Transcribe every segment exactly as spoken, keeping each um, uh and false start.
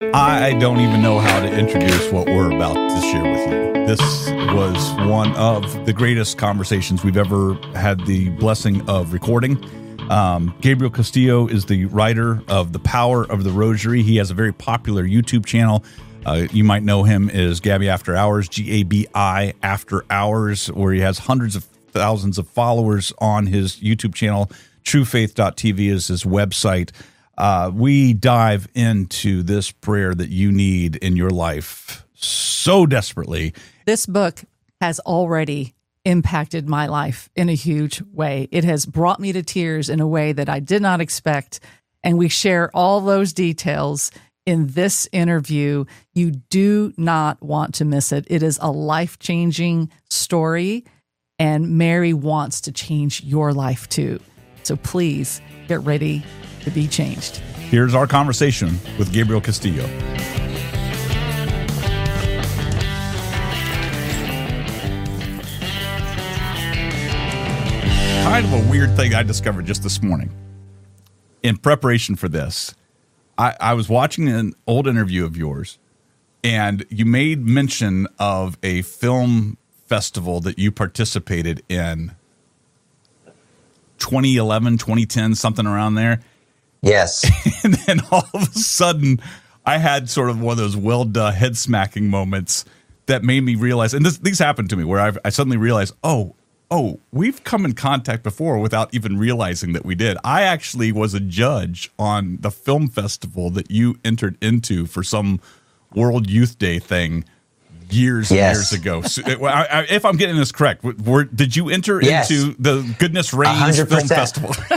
I don't even know how to introduce what we're about to share with you. This was one of the greatest conversations we've ever had the blessing of recording. Um, Gabriel Castillo is the writer of The Power of the Rosary. He has a very popular YouTube channel. Uh, you might know him as Gabby After Hours, G A B I After Hours, where he has hundreds of thousands of followers on his YouTube channel. true faith dot t v is his website. Uh, we dive into this prayer that you need in your life so desperately. This book has already impacted my life in a huge way. It has brought me to tears in a way that I did not expect. And we share all those details in this interview. You do not want to miss it. It is a life-changing story, and Mary wants to change your life too. So please get ready to be changed. Here's our conversation with Gabriel Castillo. Kind of a weird thing I discovered just this morning in preparation for this. I, I was watching an old interview of yours, and you made mention of a film festival that you participated in twenty eleven, twenty ten, something around there. Yes. And then all of a sudden, I had sort of one of those well duh head smacking moments that made me realize, and this, these happened to me, where I've, I suddenly realized, oh, oh, we've come in contact before without even realizing that we did. I actually was a judge on the film festival that you entered into for some World Youth Day thing years yes. and years ago. So, I, I, if I'm getting this correct, were, did you enter yes. into the Goodness Reigns one hundred percent. Film Festival?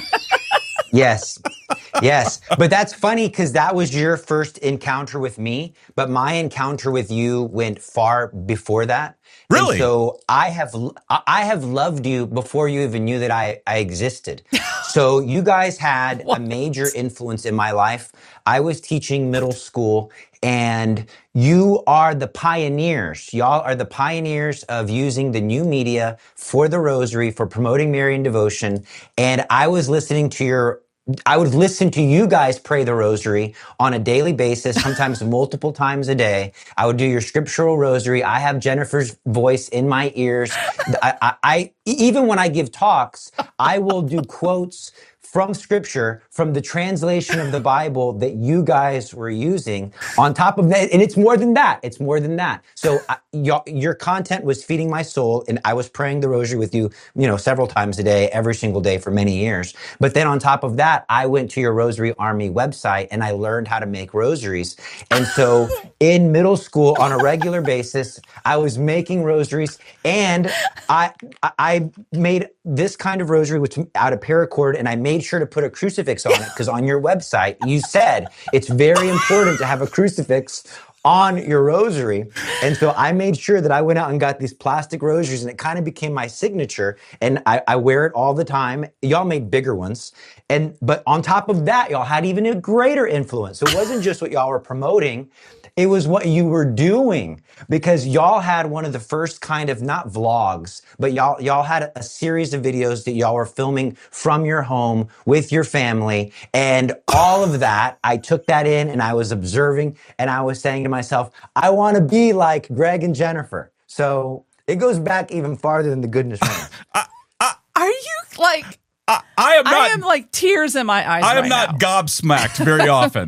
Yes. Yes. But that's funny because that was your first encounter with me. But my encounter with you went far before that. Really? And so I have I have loved you before you even knew that I, I existed. So you guys had a major influence in my life. I was teaching middle school, and you are the pioneers. Y'all are the pioneers of using the new media for the Rosary, for promoting Marian devotion. And I was listening to your I would listen to you guys pray the Rosary on a daily basis, sometimes multiple times a day. I would do your scriptural Rosary. I have Jennifer's voice in my ears. I, I, I even when I give talks, I will do quotes from scripture, from the translation of the Bible that you guys were using on top of that. And it's more than that. It's more than that. So uh, your, your content was feeding my soul, and I was praying the Rosary with you, you know, several times a day, every single day for many years. But then on top of that, I went to your Rosary Army website and I learned how to make rosaries. And so in middle school on a regular basis, I was making rosaries, and I, I made this kind of rosary, which out of paracord, and I made sure to put a crucifix on it because on your website you said it's very important to have a crucifix on your rosary. And so I made sure that I went out and got these plastic rosaries, and it kind of became my signature, and I, I wear it all the time. Y'all made bigger ones. And but on top of that, y'all had even a greater influence. So it wasn't just what y'all were promoting, it was what you were doing, because y'all had one of the first kind of, not vlogs, but y'all y'all had a series of videos that y'all were filming from your home with your family. And all of that, I took that in and I was observing, and I was saying to myself, I want to be like Greg and Jennifer. So it goes back even farther than the Goodness Reigns. I, I, Are you like... I, I am not... I am like tears in my eyes I am right not now. gobsmacked very often.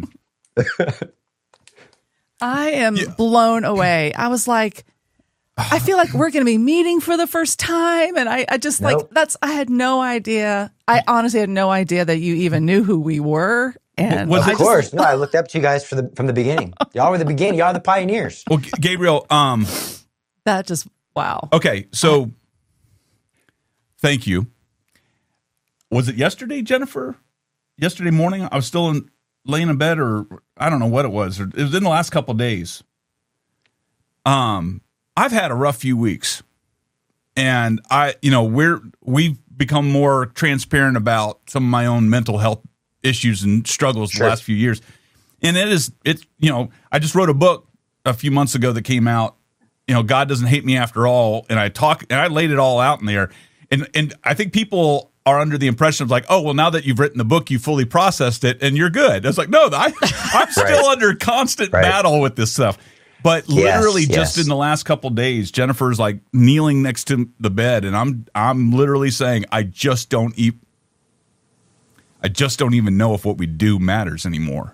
I am Yeah. blown away. I was like, I feel like we're going to be meeting for the first time. And I, I just Nope. like, that's, I had no idea. I honestly had no idea that you even knew who we were. And Was Of it- I just- course. No, I looked up to you guys for the, from the beginning. Y'all were the beginning. Y'all are the pioneers. Well, G- Gabriel, um, that just, wow. okay, so thank you. Was it yesterday, Jennifer? Yesterday morning? I was still in, laying in bed, or I don't know what it was. Or it was in the last couple of days. Um, I've had a rough few weeks, and I, you know, we're we've become more transparent about some of my own mental health issues and struggles Sure. the last few years. And it is, it's, you know, I just wrote a book a few months ago that came out, you know, God Doesn't Hate Me After All. And I talk, and I laid it all out in there. And, and I think people are under the impression of like, oh, well, now that you've written the book, you fully processed it and you're good. It's like, no, I, I'm still Right. under constant Right. battle with this stuff. But Yes, literally yes. just in the last couple of days, Jennifer's like kneeling next to the bed, and I'm I'm literally saying, I just don't eat. I just don't even know if what we do matters anymore.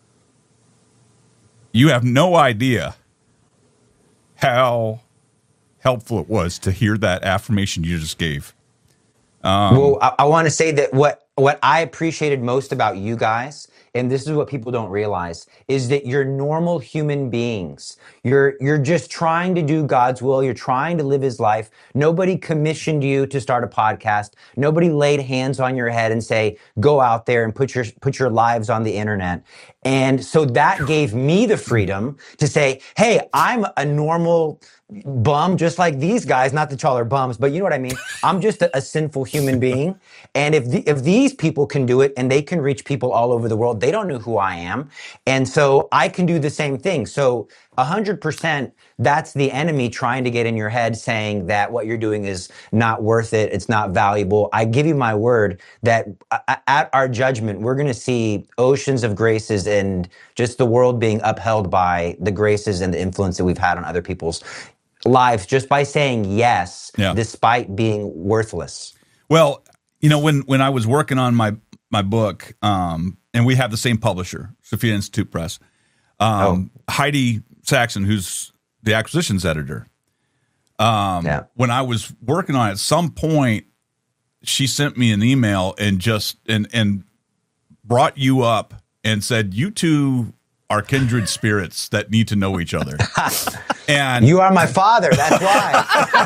You have no idea how helpful it was to hear that affirmation you just gave. Um, Well, I, I want to say that what what I appreciated most about you guys, and this is what people don't realize, is that you're normal human beings. You're you're just trying to do God's will. You're trying to live His life. Nobody commissioned you to start a podcast. Nobody laid hands on your head and say, "Go out there and put your put your lives on the internet." And so that gave me the freedom to say, "Hey, I'm a normal bum just like these guys, not that y'all are bums, but you know what I mean. I'm just a, a sinful human being. And if the, if these people can do it and they can reach people all over the world, they don't know who I am. And so I can do the same thing." So a hundred percent, that's the enemy trying to get in your head saying that what you're doing is not worth it. It's not valuable. I give you my word that at our judgment, we're going to see oceans of graces and just the world being upheld by the graces and the influence that we've had on other people's lives just by saying yes, Yeah. despite being worthless. Well, you know, when when I was working on my my book, um, and we have the same publisher, Sophia Institute Press, um, Heidi Saxon, who's the acquisitions editor. Um, Yeah. When I was working on it, at some point, she sent me an email and just and and brought you up and said, "You two are kindred spirits that need to know each other." And You are my father. That's why.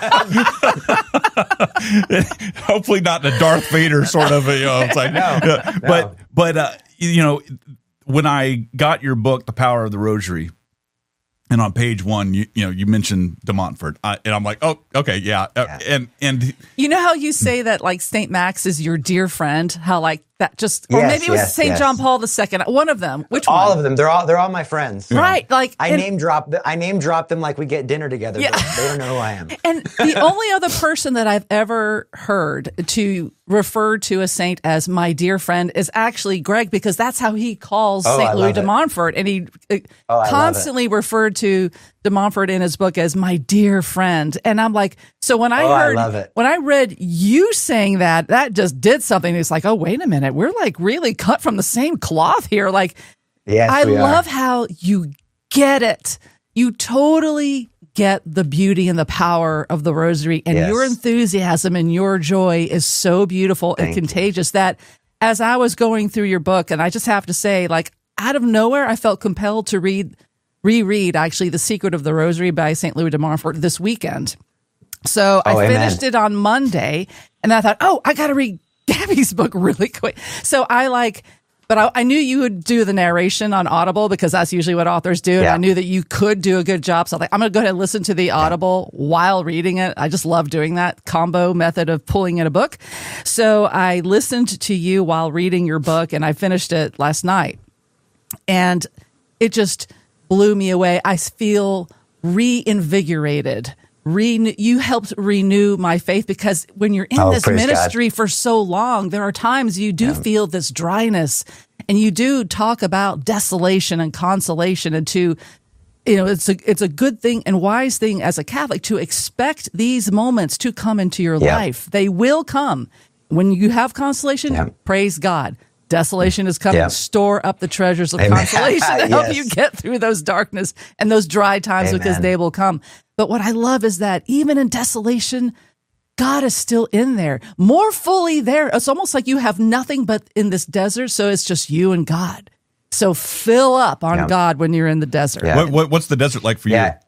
hopefully not in a Darth Vader sort of, you know, it's like, No, yeah. no. but, but, uh, you know, when I got your book, The Power of the Rosary, and on page one, you, you know, you mentioned De Montfort, I, and I'm like, oh, okay. Yeah. Uh, Yeah. And, and You know how you say that like Saint Max is your dear friend? How like that just, or Yes, maybe it was yes, Saint yes. John Paul the Second. One of them. Which all one? of them. They're all they're all my friends. Right. Like I and, name drop th- I name drop them like we get dinner together. Yeah. But they don't know who I am. and the only other person that I've ever heard to refer to a saint as my dear friend is actually Greg, because that's how he calls Oh, I Saint Louis love de it. Montfort, and he uh, Oh, I love constantly referred to de Montfort in his book as my dear friend. And I'm like, so when I Oh, I heard, love it. when I read you saying that, that just did something. It's like, oh, wait a minute, we're like really cut from the same cloth here. Like, Yes, I we are. love how you get it. You totally get the beauty and the power of the rosary, and Yes. your enthusiasm and your joy is so beautiful and Thank you. contagious that as I was going through your book, and I just have to say, like, out of nowhere, I felt compelled to read, reread actually The Secret of the Rosary by Saint Louis de Montfort this weekend. So Oh, I amen. finished it on Monday, and I thought, oh, I got to read Gabby's book really quick. So I like, but I, I knew you would do the narration on Audible because that's usually what authors do. And Yeah. I knew that you could do a good job. So I'm like, I'm going to go ahead and listen to the Audible while reading it. I just love doing that combo method of pulling in a book. So I listened to you while reading your book, and I finished it last night. And it just blew me away. I feel reinvigorated. Re- you helped renew my faith, because when you're in Oh, this praise God. ministry for so long, there are times you do feel this dryness, and you do talk about desolation and consolation, and to, you know, it's a, it's a good thing and wise thing as a Catholic to expect these moments to come into your Yeah. life. They will come. When you have consolation, Yeah. praise God. Desolation is coming. Yeah. Store up the treasures of Amen. consolation to help Yes. you get through those darkness and those dry times, because Amen. they will come. But what I love is that even in desolation, God is still in there, more fully there. It's almost like you have nothing but in this desert, so it's just you and God. So fill up on Yeah. God when you're in the desert. Yeah. what, what what's the desert like for you? Yeah.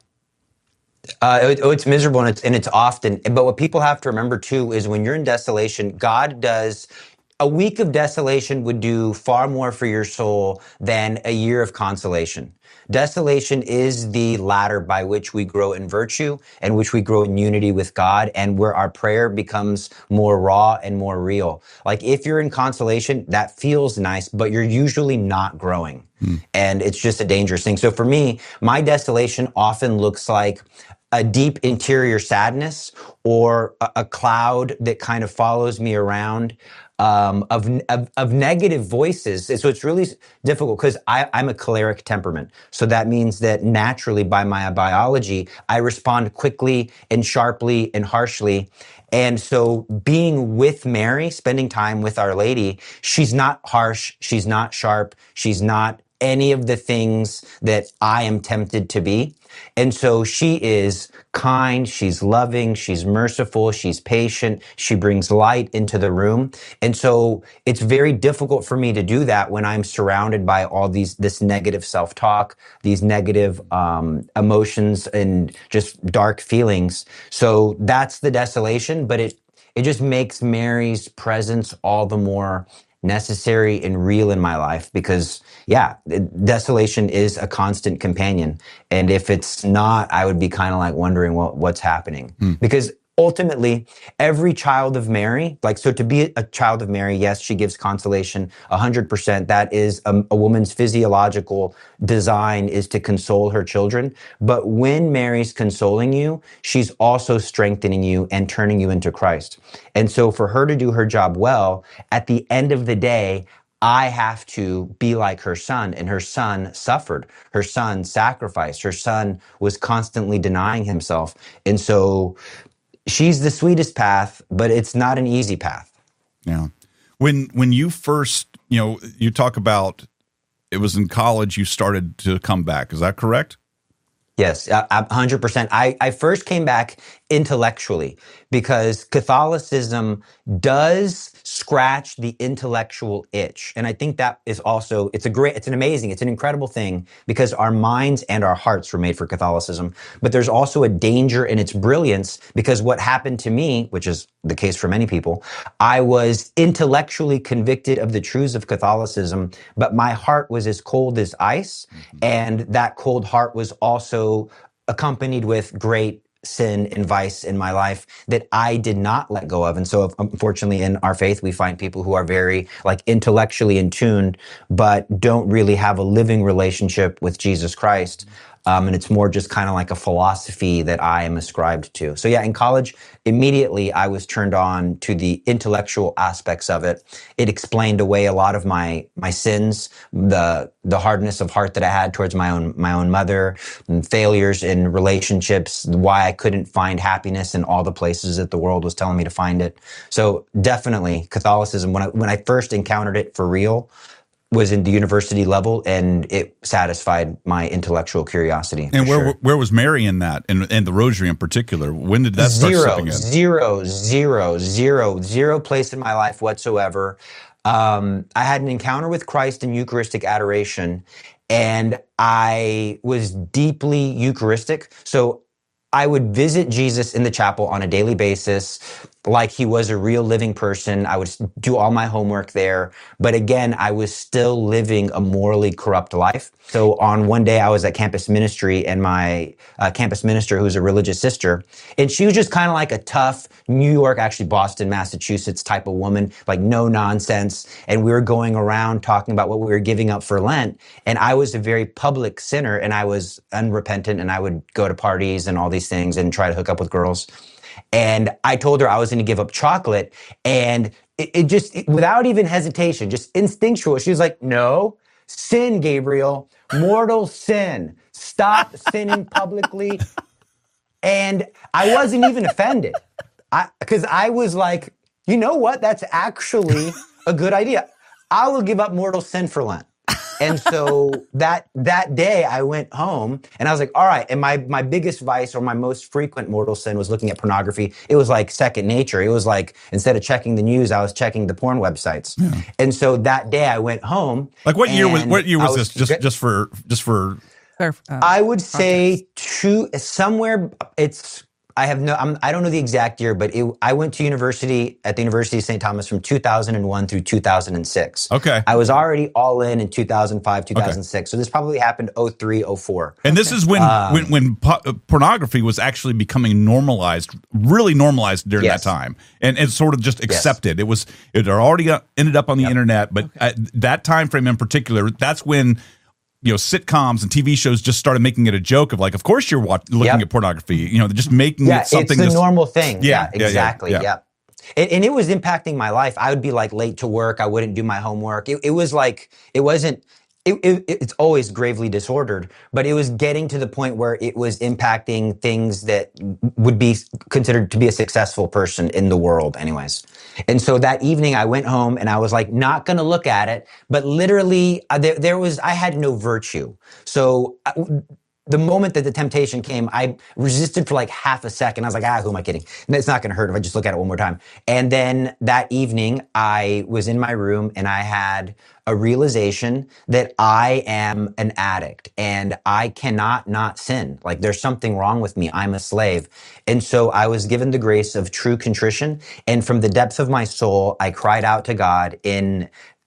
Uh, it, oh, it's miserable and it's, and it's often, but what people have to remember too is when you're in desolation, God does, a week of desolation would do far more for your soul than a year of consolation. Desolation is the ladder by which we grow in virtue and which we grow in unity with God, and where our prayer becomes more raw and more real. Like if you're in consolation, that feels nice, but you're usually not growing. And it's just a dangerous thing. So for me, my desolation often looks like a deep interior sadness or a, a cloud that kind of follows me around um, of, of of negative voices. So it's really difficult because I'm a choleric temperament. So that means that naturally by my biology, I respond quickly and sharply and harshly. And so being with Mary, spending time with Our Lady, she's not harsh, she's not sharp, she's not any of the things that I am tempted to be. And so she is kind, she's loving, she's merciful, she's patient, she brings light into the room. And so it's very difficult for me to do that when I'm surrounded by all these, this negative self-talk, these negative um, emotions and just dark feelings. So that's the desolation, but it, it just makes Mary's presence all the more necessary and real in my life because, yeah, desolation is a constant companion. And if it's not, I would be kind of like wondering what, what's happening. Hmm. Because ultimately, every child of Mary, like, so to be a child of Mary, yes, she gives consolation one hundred percent. That is a, a woman's physiological design is to console her children. But when Mary's consoling you, she's also strengthening you and turning you into Christ. And so for her to do her job well, at the end of the day, I have to be like her son, and her son suffered. Her son sacrificed. Her son was constantly denying himself. And so she's the sweetest path, but it's not an easy path. Yeah. When when you first, you know, you talk about it was in college you started to come back. Is that correct? Yes, one hundred percent. I, I first came back intellectually because Catholicism does scratch the intellectual itch. And I think that is also, it's a great, it's an amazing, it's an incredible thing because our minds and our hearts were made for Catholicism. But there's also a danger in its brilliance because what happened to me, which is the case for many people, I was intellectually convicted of the truths of Catholicism, but my heart was as cold as ice. Mm-hmm. And that cold heart was also accompanied with great sin and vice in my life that I did not let go of. And so unfortunately in our faith, we find people who are very like intellectually in tune, but don't really have a living relationship with Jesus Christ. Um, and it's more just kind of like a philosophy that I am ascribed to. So yeah, in college, immediately I was turned on to the intellectual aspects of it. It explained away a lot of my my sins, the the hardness of heart that I had towards my own my own mother, and failures in relationships, why I couldn't find happiness in all the places that the world was telling me to find it. So definitely Catholicism, when I when I first encountered it for real, was in the university level, and it satisfied my intellectual curiosity. And where sure. where was Mary in that, and, and the Rosary in particular? When did that start zero, slipping in? Zero, zero, zero, zero place in my life whatsoever. Um, I had an encounter with Christ in Eucharistic adoration, and I was deeply Eucharistic. So I would visit Jesus in the chapel on a daily basis, like he was a real living person. I would do all my homework there. But again, I was still living a morally corrupt life. So on one day I was at campus ministry, and my uh, campus minister, who's a religious sister, and she was just kind of like a tough New York, actually Boston, Massachusetts type of woman, like no nonsense. And we were going around talking about what we were giving up for Lent. And I was a very public sinner, and I was unrepentant, and I would go to parties and all these things and try to hook up with girls. And I told her I was going to give up chocolate, and it, it just, it, without even hesitation, just instinctual, she was like, no, sin, Gabriel, mortal sin. Stop sinning publicly. And I wasn't even offended. I, because I was like, you know what? That's actually a good idea. I will give up mortal sin for Lent. And so that that day I went home, and I was like, all right. And my my biggest vice, or my most frequent mortal sin, was looking at pornography. It was like second nature. It was like, instead of checking the news, I was checking the porn websites. Yeah. And so that day I went home. Like what year was what year was, was this? Just just for just for. Uh, I would say two somewhere. It's. I have no, I'm, I don't know the exact year, but it, I went to university at the University of Saint Thomas from two thousand one through two thousand six. Okay. I was already all in in two thousand five, two thousand six. Okay. So this probably happened oh three, oh four. And this is when, um, when, when po- pornography was actually becoming normalized, really normalized during yes. that time. And it's sort of just accepted. Yes. It was, it already ended up on the yep. internet, but okay. at that time frame in particular, that's when you know, sitcoms and T V shows just started making it a joke of like, of course you're watch, looking Yep. at pornography. You know, they're just making Yeah, it something. it's the that's, normal thing. Yeah, Yeah, yeah, yeah, exactly. yeah. Yeah. And, and it was impacting my life. I would be like late to work. I wouldn't do my homework. It, it was like, it wasn't, it, it, it's always gravely disordered, but it was getting to the point where it was impacting things that would be considered to be a successful person in the world anyways. And so that evening I went home and I was like, not going to look at it, but literally uh, there, there was, I had no virtue. So I, the moment that the temptation came, I resisted for like half a second. I was like, ah, who am I kidding? And it's not going to hurt if I just look at it one more time. And then that evening, I was in my room and I had a realization that I am an addict and I cannot not sin. Like there's something wrong with me. I'm a slave. And so I was given the grace of true contrition. And from the depths of my soul, I cried out to God in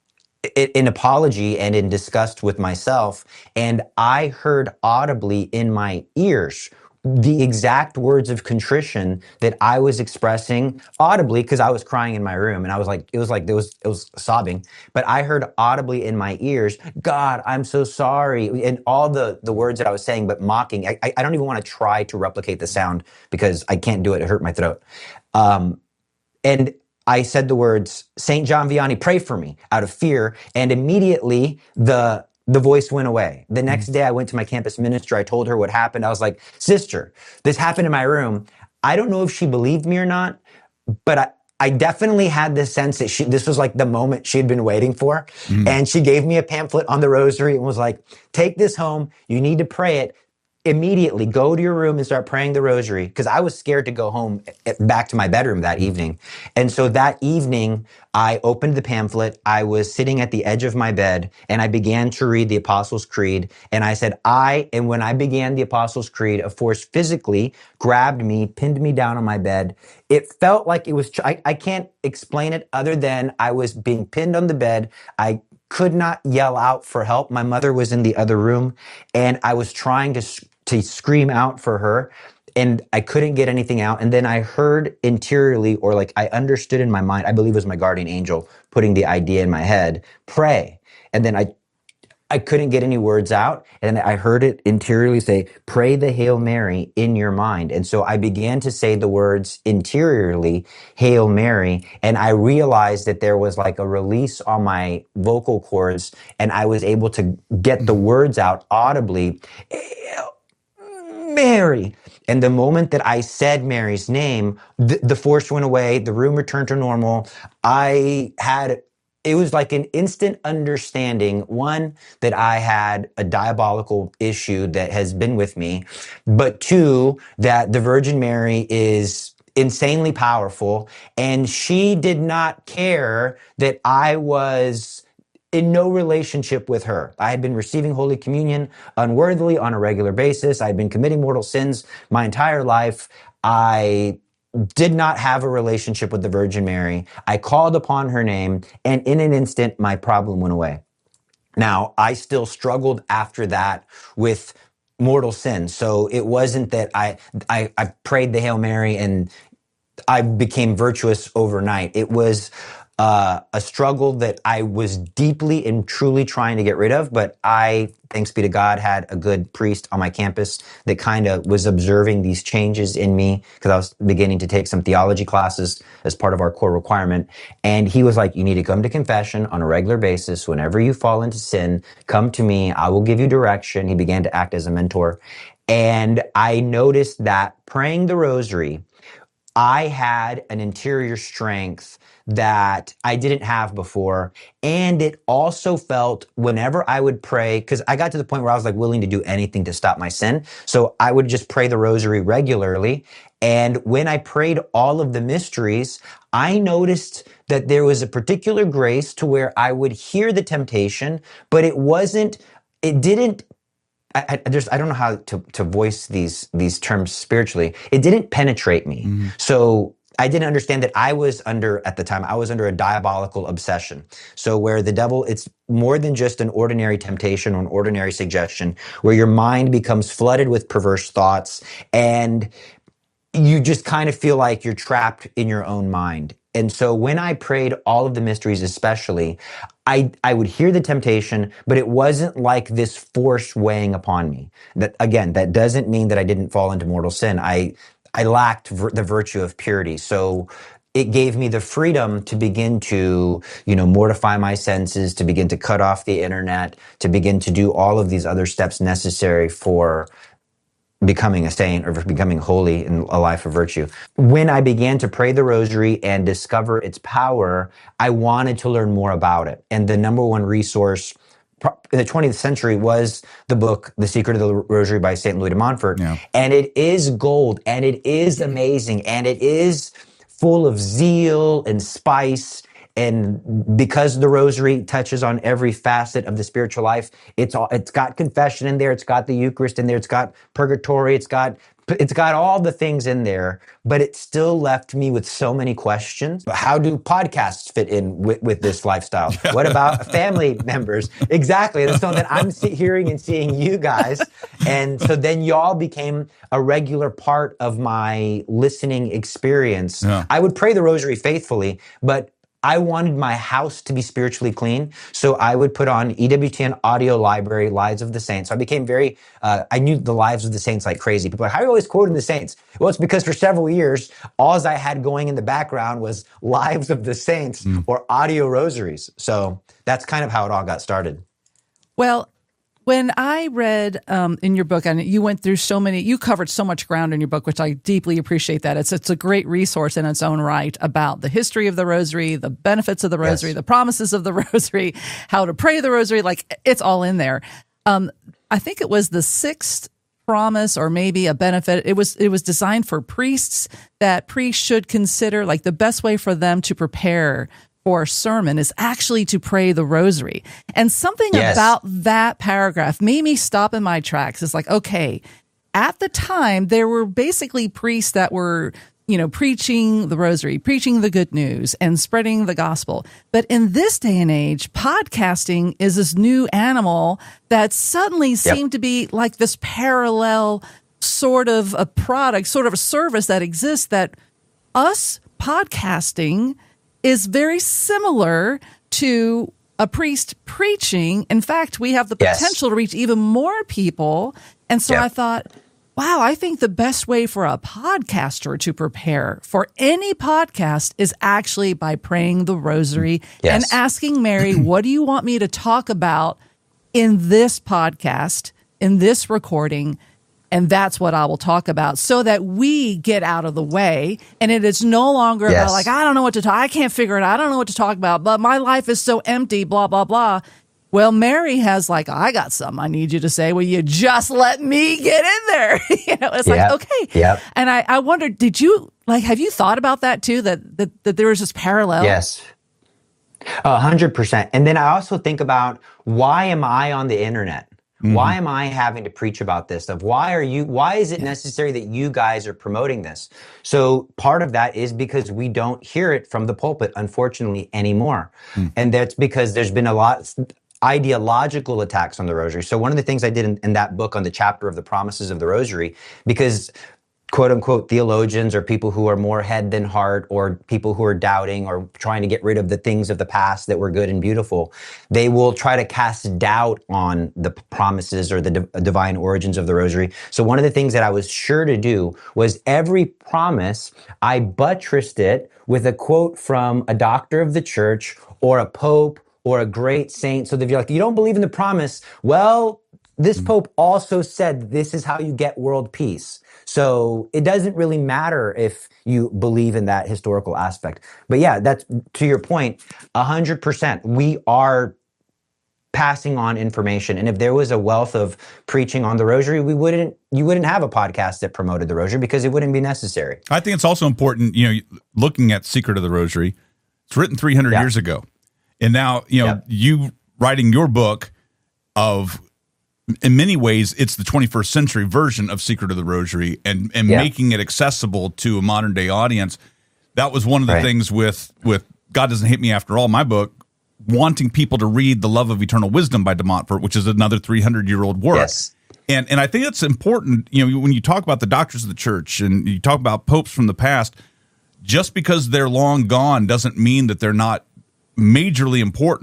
in apology and in disgust with myself. And I heard audibly in my ears the exact words of contrition that I was expressing audibly because I was crying in my room. And I was like, it was like, there was, it was sobbing, but I heard audibly in my ears, God, I'm so sorry. And all the, the words that I was saying, but mocking, I, I don't even want to try to replicate the sound because I can't do it. It hurt my throat. Um, and I said the words, Saint John Vianney, pray for me, out of fear. And immediately the the voice went away. The next day I went to my campus minister. I told her what happened. I was like, sister, this happened in my room. I don't know if she believed me or not, but I, I definitely had this sense that she, this was like the moment she had been waiting for. Mm. And she gave me a pamphlet on the rosary and was like, take this home. You need to pray it. Immediately go to your room and start praying the rosary, because I was scared to go home back to my bedroom that evening. And so that evening, I opened the pamphlet. I was sitting at the edge of my bed and I began to read the Apostles' Creed. And I said, I, and when I began the Apostles' Creed, a force physically grabbed me, pinned me down on my bed. It felt like it was, I, I can't explain it other than I was being pinned on the bed. I could not yell out for help. My mother was in the other room and I was trying to to scream out for her and I couldn't get anything out. And then I heard interiorly, or like I understood in my mind, I believe it was my guardian angel putting the idea in my head, pray. And then I I couldn't get any words out. And I heard it interiorly say, pray the Hail Mary in your mind. And so I began to say the words interiorly, Hail Mary. And I realized that there was like a release on my vocal cords and I was able to get the words out audibly. Mary. And the moment that I said Mary's name, the, the force went away. The room returned to normal. I had, it was like an instant understanding, one, that I had a diabolical issue that has been with me, but two, that the Virgin Mary is insanely powerful. And she did not care that I was in no relationship with her. I had been receiving Holy Communion unworthily on a regular basis. I had been committing mortal sins my entire life. I did not have a relationship with the Virgin Mary. I called upon her name, and in an instant, my problem went away. Now, I still struggled after that with mortal sin. So it wasn't that I, I, I prayed the Hail Mary and I became virtuous overnight. It was Uh, a struggle that I was deeply and truly trying to get rid of, but I, thanks be to God, had a good priest on my campus that kind of was observing these changes in me, because I was beginning to take some theology classes as part of our core requirement. And he was like, you need to come to confession on a regular basis. Whenever you fall into sin, come to me. I will give you direction. He began to act as a mentor. And I noticed that praying the rosary, I had an interior strength that I didn't have before. And it also felt whenever I would pray, because I got to the point where I was like willing to do anything to stop my sin. So I would just pray the rosary regularly. And when I prayed all of the mysteries, I noticed that there was a particular grace to where I would hear the temptation, but it wasn't, it didn't I, I just I don't know how to to voice these these terms spiritually. It didn't penetrate me. Mm-hmm. So I didn't understand that I was under, at the time, I was under a diabolical obsession. So where the devil, it's more than just an ordinary temptation or an ordinary suggestion, where your mind becomes flooded with perverse thoughts and you just kind of feel like you're trapped in your own mind. And so when I prayed all of the mysteries especially, I, I would hear the temptation, but it wasn't like this force weighing upon me. That again, that doesn't mean that I didn't fall into mortal sin. I, I lacked vir- the virtue of purity. So it gave me the freedom to begin to, you know, mortify my senses, to begin to cut off the internet, to begin to do all of these other steps necessary for becoming a saint or becoming holy in a life of virtue. When I began to pray the rosary and discover its power, I wanted to learn more about it. And the number one resource in the twentieth century was the book, The Secret of the Rosary by Saint Louis de Montfort. Yeah. And it is gold, and it is amazing, and it is full of zeal and spice. And because the rosary touches on every facet of the spiritual life, it's all, it's got confession in there, it's got the Eucharist in there, it's got purgatory, it's got it's got all the things in there, but it still left me with so many questions. How do podcasts fit in with, with this lifestyle? What about family members? Exactly. And so then I'm see, hearing and seeing you guys. And so then y'all became a regular part of my listening experience. Yeah. I would pray the rosary faithfully, but I wanted my house to be spiritually clean, so I would put on E W T N audio library, Lives of the Saints. So I became very, uh, I knew the Lives of the Saints like crazy. People are like, how are you always quoting the saints? Well, it's because for several years, all I had going in the background was Lives of the Saints mm. or audio rosaries. So that's kind of how it all got started. Well, when I read um, in your book, and you went through so many, you covered so much ground in your book, which I deeply appreciate that. It's it's a great resource in its own right about the history of the rosary, the benefits of the rosary, yes. the promises of the rosary, how to pray the rosary. Like, it's all in there. Um, I think it was the sixth promise or maybe a benefit. It was it was designed for priests, that priests should consider like the best way for them to prepare for a sermon is actually to pray the rosary. And something yes. about that paragraph made me stop in my tracks. It's like, okay, at the time, there were basically priests that were, you know, preaching the rosary, preaching the good news and spreading the gospel. But in this day and age, podcasting is this new animal that suddenly yep. seemed to be like this parallel sort of a product, sort of a service that exists, that us podcasting is very similar to a priest preaching. In fact, we have the potential yes. to reach even more people. And so yep. I thought, wow, I think the best way for a podcaster to prepare for any podcast is actually by praying the rosary yes. and asking Mary, what do you want me to talk about in this podcast, in this recording? And that's what I will talk about, so that we get out of the way. And it is no longer yes. about like, I don't know what to talk. I can't figure it out. I don't know what to talk about, but my life is so empty, blah, blah, blah. Well, Mary has like, I got something I need you to say. Will you just let me get in there? You know, it's yep. like, okay. Yep. And I, I wondered, did you like, have you thought about that too? That, that, that there was this parallel? Yes. A hundred percent. And then I also think about, why am I on the internet? Mm-hmm. Why am I having to preach about this stuff? Why are you, why is it necessary that you guys are promoting this? So part of that is because we don't hear it from the pulpit, unfortunately, anymore. Mm. And that's because there's been a lot ideological attacks on the rosary. So one of the things I did in, in that book on the chapter of the promises of the rosary, because quote unquote theologians or people who are more head than heart, or people who are doubting or trying to get rid of the things of the past that were good and beautiful, they will try to cast doubt on the promises or the di- divine origins of the rosary. So one of the things that I was sure to do was every promise, I buttressed it with a quote from a doctor of the church or a pope or a great saint. So that if you're like, you don't believe in the promise, well, this pope also said this is how you get world peace. So it doesn't really matter if you believe in that historical aspect. But yeah, that's to your point, a hundred percent. We are passing on information. And if there was a wealth of preaching on the rosary, we wouldn't, you wouldn't have a podcast that promoted the rosary because it wouldn't be necessary. I think it's also important, you know, looking at Secret of the Rosary, it's written three hundred yeah. years ago. And now, you know, yep. you writing your book of, in many ways, it's the twenty-first century version of Secret of the Rosary, and, and yeah. making it accessible to a modern day audience. That was one of the right. things with, with God Doesn't Hate Me After All, my book, wanting people to read The Love of Eternal Wisdom by de Montfort, which is another three hundred year old work. Yes. And, and I think it's important, you know, when you talk about the doctors of the church and you talk about popes from the past, just because they're long gone doesn't mean that they're not majorly important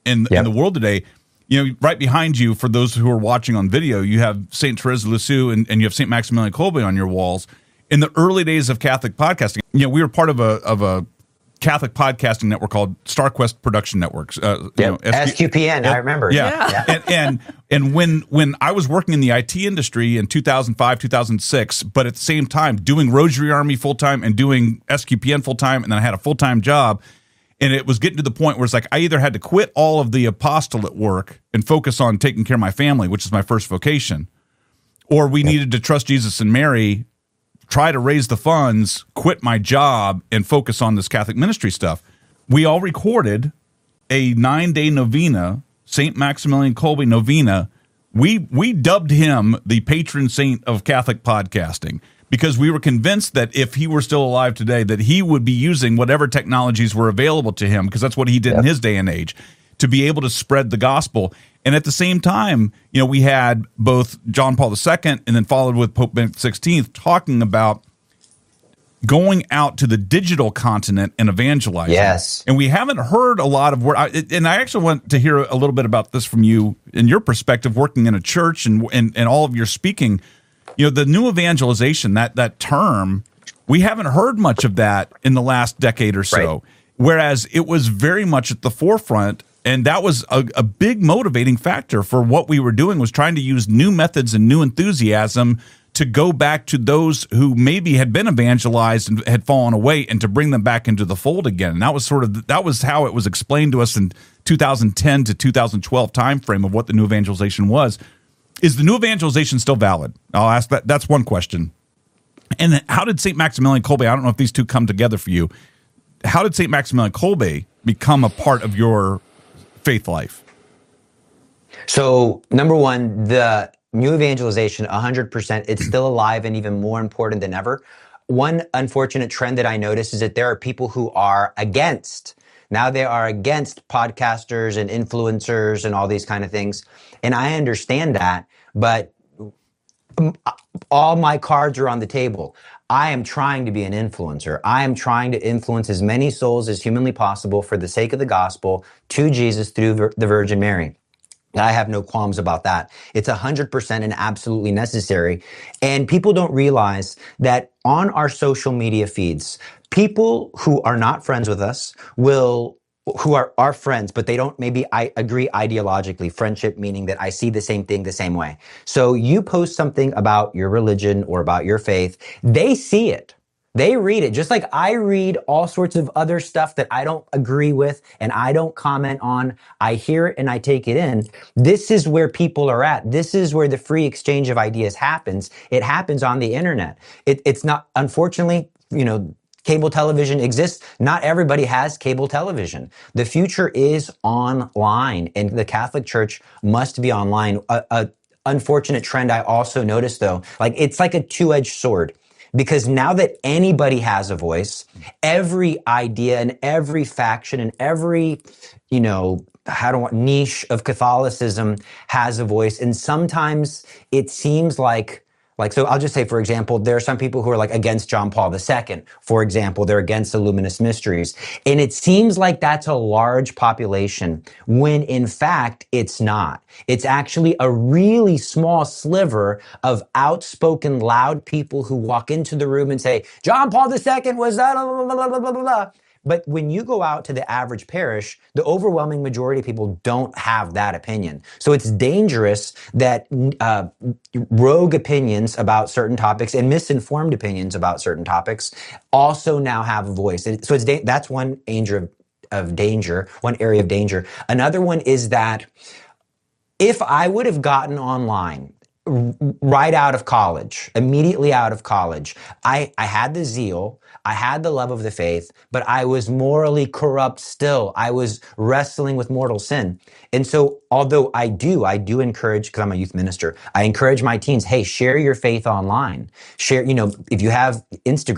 in, Yep. in the world today. You know, right behind you, for those who are watching on video, you have Saint Therese of Lisieux and, and you have Saint Maximilian Kolbe on your walls. In the early days of Catholic podcasting, you know, we were part of a of a Catholic podcasting network called StarQuest Production Networks. Uh, Yep. you know, S Q P N, I remember. Yeah, Yeah. and, and and when when I was working in the I T industry in two thousand five, two thousand six, but at the same time doing Rosary Army full time and doing S Q P N full time, and then I had a full time job. And it was getting to the point where it's like I either had to quit all of the apostolate work and focus on taking care of my family, which is my first vocation, or we needed to trust Jesus and Mary, try to raise the funds, quit my job, and focus on this Catholic ministry stuff. We all recorded a nine-day novena, Saint Maximilian Kolbe novena. We we dubbed him the patron saint of Catholic podcasting, because we were convinced that if he were still alive today, that he would be using whatever technologies were available to him, because that's what he did Yep. in his day and age, to be able to spread the gospel. And at the same time, you know, we had both John Paul the Second and then followed with Pope Benedict the sixteenth talking about going out to the digital continent and evangelizing. Yes. And we haven't heard a lot of word. And I actually want to hear a little bit about this from you in your perspective, working in a church and and, and all of your speaking. You know, the new evangelization, that that term, we haven't heard much of that in the last decade or so. Right. Whereas it was very much at the forefront, and that was a, a big motivating factor for what we were doing, was trying to use new methods and new enthusiasm to go back to those who maybe had been evangelized and had fallen away, and to bring them back into the fold again. And that was sort of that was how it was explained to us in two thousand ten to two thousand twelve timeframe of what the new evangelization was. Is the new evangelization still valid? I'll ask that. That's one question. And then how did Saint Maximilian Kolbe, I don't know if these two come together for you, how did Saint Maximilian Kolbe become a part of your faith life? So, number one, the new evangelization, one hundred percent, it's still alive and even more important than ever. One unfortunate trend that I notice is that there are people who are against. Now they are against podcasters and influencers and all these kind of things. And I understand that, but all my cards are on the table. I am trying to be an influencer. I am trying to influence as many souls as humanly possible for the sake of the gospel to Jesus through the Virgin Mary. I have no qualms about that. It's one hundred percent and absolutely necessary. And people don't realize that on our social media feeds, people who are not friends with us will, who are our friends, but they don't maybe I agree ideologically. Friendship meaning that I see the same thing the same way. So you post something about your religion or about your faith, they see it. They read it, just like I read all sorts of other stuff that I don't agree with and I don't comment on. I hear it and I take it in. This is where people are at. This is where the free exchange of ideas happens. It happens on the internet. It, it's not, unfortunately, you know, cable television exists. Not everybody has cable television. The future is online, and the Catholic Church must be online. A, a unfortunate trend I also noticed, though, like it's like a two-edged sword. Because now that anybody has a voice, every idea and every faction and every, you know, how do I, niche of Catholicism has a voice. And sometimes it seems like, like, so I'll just say, for example, there are some people who are like against John Paul the Second. For example, they're against the Luminous Mysteries. And it seems like that's a large population when in fact it's not. It's actually a really small sliver of outspoken, loud people who walk into the room and say, John Paul the Second was that, blah, blah, blah, blah, blah, blah. But when you go out to the average parish, the overwhelming majority of people don't have that opinion. So it's dangerous that uh, rogue opinions about certain topics and misinformed opinions about certain topics also now have a voice. So it's da- that's one danger of, of danger, one area of danger. Another one is that if I would have gotten online right out of college, immediately out of college, I, I had the zeal, I had the love of the faith, but I was morally corrupt still. I was wrestling with mortal sin. And so, although I do, I do encourage, because I'm a youth minister, I encourage my teens, hey, share your faith online. Share, you know, if you have Instagram,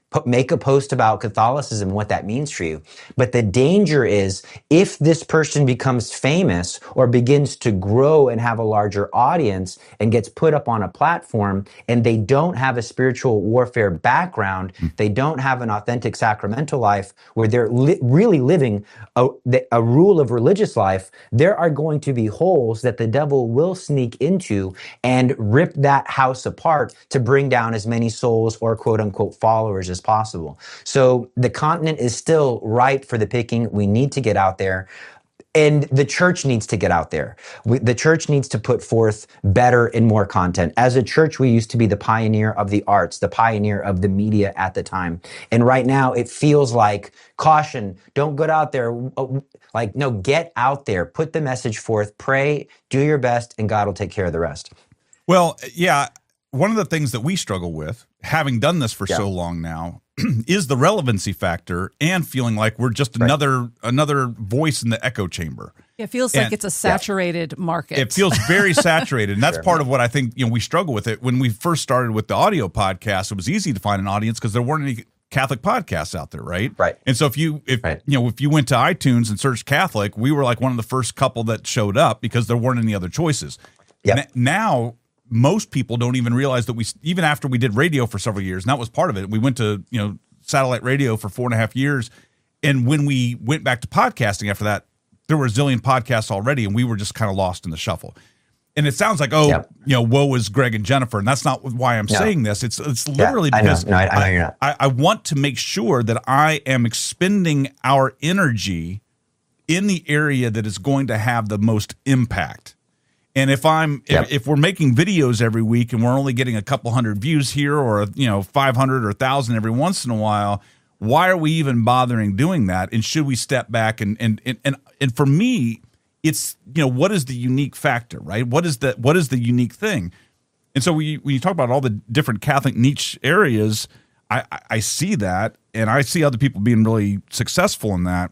put, make a post about Catholicism and what that means for you. But the danger is if this person becomes famous or begins to grow and have a larger audience and gets put up on a platform and they don't have a spiritual warfare background, mm. they don't have an authentic sacramental life where they're li- really living a, a rule of religious life, there are going to be holes that the devil will sneak into and rip that house apart to bring down as many souls or quote unquote followers as possible. So the continent is still ripe for the picking. We need to get out there. And the church needs to get out there. We, the church needs to put forth better and more content. As a church, we used to be the pioneer of the arts, the pioneer of the media at the time. And right now it feels like caution, don't go out there. Like, no, get out there, put the message forth, pray, do your best, and God will take care of the rest. Well, yeah. One of the things that we struggle with, having done this for yeah. so long now, is the relevancy factor and feeling like we're just another right. another voice in the echo chamber. It feels and, like it's a saturated yeah. market. It feels very saturated, and that's sure. part of what I think, you know, we struggle with it. When we first started with the audio podcast, it was easy to find an audience because there weren't any Catholic podcasts out there, right? Right. And so if you if right. you know if you went to iTunes and searched Catholic, we were like one of the first couple that showed up because there weren't any other choices. Yep. N- now most people don't even realize that we, even after we did radio for several years, and that was part of it. We went to, you know, satellite radio for four and a half years. And when we went back to podcasting after that, there were a zillion podcasts already, and we were just kind of lost in the shuffle. And it sounds like, oh, yep. you know, woe is Greg and Jennifer. And that's not why I'm no. saying this. It's it's literally yeah, because I know. No, I, I know you're not. I, I want to make sure that I am expending our energy in the area that is going to have the most impact. And if I'm yep. if, if we're making videos every week and we're only getting a couple hundred views here or, you know, five hundred or one thousand every once in a while, why are we even bothering doing that? And should we step back and and and and, and for me, it's, you know, what is the unique factor, right? What is the what is the unique thing? And so we, when you talk about all the different Catholic niche areas, I, I see that, and I see other people being really successful in that.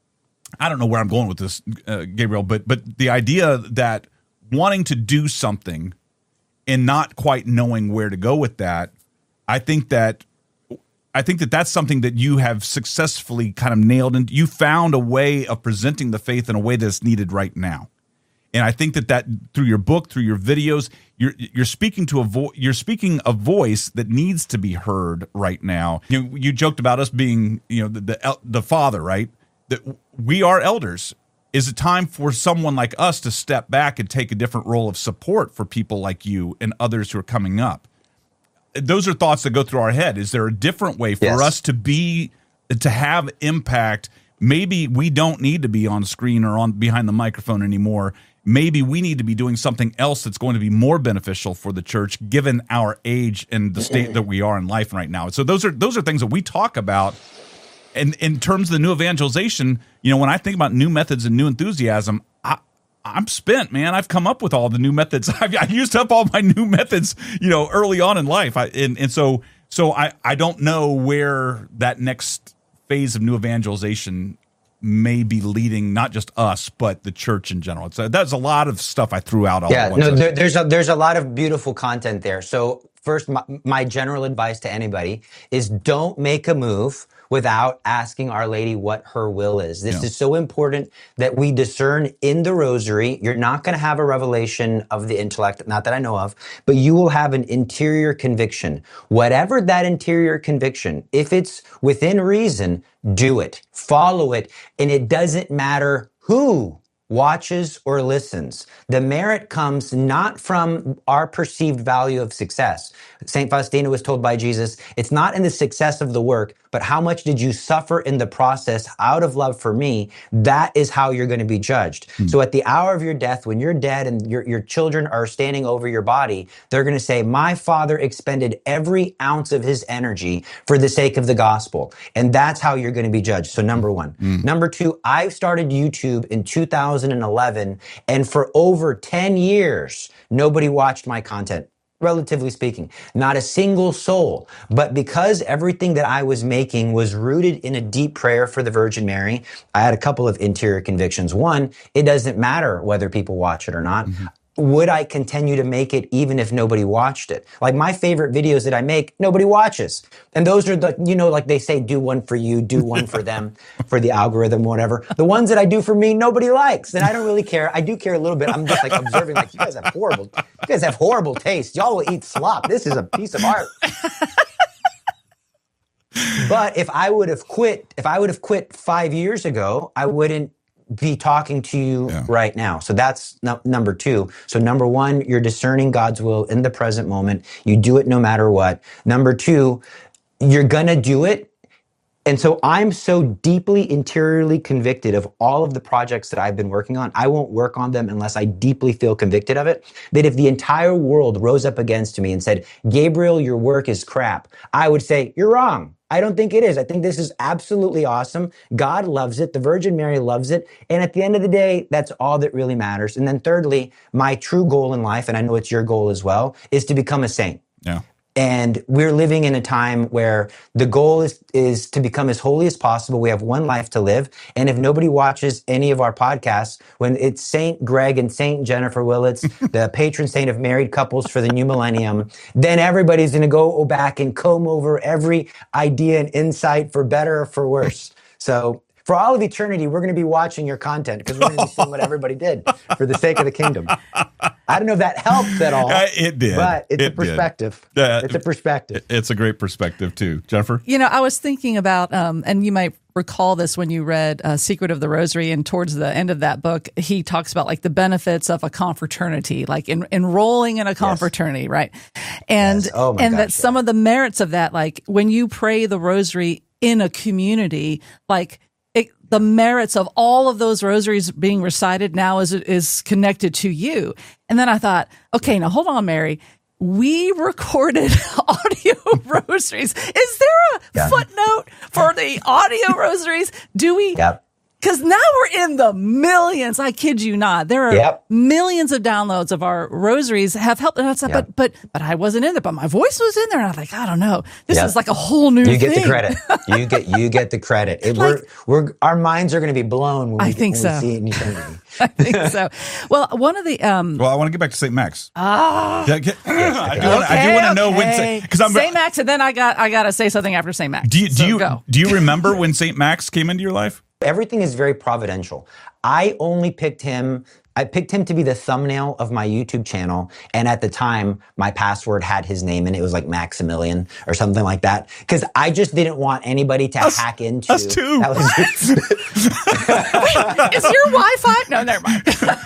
I don't know where I'm going with this, uh, Gabriel, but but the idea that wanting to do something and not quite knowing where to go with that, I think that I think that that's something that you have successfully kind of nailed, and you found a way of presenting the faith in a way that's needed right now. And I think that that through your book, through your videos, you're you're speaking to a vo- you're speaking a voice that needs to be heard right now. You know, you joked about us being, you know, the the, the father, right? That we are elders. Is it time for someone like us to step back and take a different role of support for people like you and others who are coming up? Those are thoughts that go through our head. Is there a different way for yes. us to be, to have impact? Maybe we don't need to be on screen or on behind the microphone anymore. Maybe we need to be doing something else that's going to be more beneficial for the church, given our age and the state that we are in life right now. So those are those are things that we talk about. And in terms of the new evangelization, you know, when I think about new methods and new enthusiasm, I, I'm spent, man. I've come up with all the new methods. I've, I used up all my new methods, you know, early on in life. I, and, and so, so I, I don't know where that next phase of new evangelization may be leading, not just us, but the church in general. So that's a lot of stuff I threw out. All yeah, at once. no, there, there's a, there's a lot of beautiful content there. So first, my, my general advice to anybody is don't make a move without asking Our Lady what her will is. This yeah. is so important that we discern in the rosary. You're not going to have a revelation of the intellect, not that I know of, but you will have an interior conviction. Whatever that interior conviction, if it's within reason, do it, follow it, and it doesn't matter who watches or listens. The merit comes not from our perceived value of success. Saint Faustina was told by Jesus, it's not in the success of the work, but how much did you suffer in the process out of love for me? That is how you're going to be judged. Hmm. So at the hour of your death, when you're dead and your, your children are standing over your body, they're going to say, my father expended every ounce of his energy for the sake of the gospel. And that's how you're going to be judged. So number one. Hmm. Number two, I started YouTube in two thousand eleven, and for over ten years, nobody watched my content. Relatively speaking, not a single soul. But because everything that I was making was rooted in a deep prayer for the Virgin Mary, I had a couple of interior convictions. One, it doesn't matter whether people watch it or not. Mm-hmm. would I continue to make it even if nobody watched it? Like my favorite videos that I make, nobody watches. And those are the, you know, like they say, do one for you, do one for them, for the algorithm, whatever. The ones that I do for me, nobody likes. And I don't really care. I do care a little bit. I'm just like observing, like, you guys have horrible, you guys have horrible taste. Y'all will eat slop. This is a piece of art. But if I would have quit, if I would have quit five years ago, I wouldn't be talking to you yeah. right now. So that's no, number two. So number one, you're discerning God's will in the present moment. You do it no matter what. Number two, you're going to do it. And so I'm so deeply interiorly convicted of all of the projects that I've been working on. I won't work on them unless I deeply feel convicted of it. That if the entire world rose up against me and said, Gabriel, your work is crap, I would say, you're wrong. I don't think it is. I think this is absolutely awesome. God loves it. The Virgin Mary loves it. And at the end of the day, that's all that really matters. And then thirdly, my true goal in life, and I know it's your goal as well, is to become a saint. Yeah. And we're living in a time where the goal is, is to become as holy as possible. We have one life to live. And if nobody watches any of our podcasts, when it's Saint Greg and Saint Jennifer Willits, the patron saint of married couples for the new millennium, then everybody's going to go back and comb over every idea and insight for better or for worse. So for all of eternity, we're going to be watching your content because we're going to be seeing what everybody did for the sake of the kingdom. I don't know if that helps at all. Uh, it did. But it's it a perspective. Uh, it's a perspective. It's a great perspective, too. Jennifer? You know, I was thinking about, um, and you might recall this when you read uh, Secret of the Rosary, and towards the end of that book, he talks about like the benefits of a confraternity, like in, enrolling in a confraternity, yes. right? And, yes. oh my and gosh, that yeah. some of the merits of that, like when you pray the Rosary in a community, like, It, the merits of all of those rosaries being recited now is is connected to you. And then I thought, okay, now hold on, Mary. We recorded audio rosaries. Is there a yeah. footnote for the audio rosaries? Do we? Yep. Because now we're in the millions. I kid you not. There are yep. millions of downloads of our rosaries have helped. And I said, yep. but but but I wasn't in there. But my voice was in there, and I was like, I don't know. This yep. is like a whole new. You thing. get the credit. You get you get the credit. It, like, we're we're our minds are going to be blown when we, I think when so. we see it in eternity. I think so. Well, one of the um. Well, I want to get back to Saint Max. Ah. Yeah, get, yes, I do want. Okay, I do want to know okay. when because I'm Saint Max, and then I got I got to say something after Saint Max. Do you do so you go. do you remember when Saint Max came into your life? Everything is very providential. I only picked him. I picked him to be the thumbnail of my YouTube channel. And at the time, my password had his name in it. It was like Maximilian or something like that. Because I just didn't want anybody to us, hack into. Us too. That was Wait, is your Wi-Fi? No, never mind.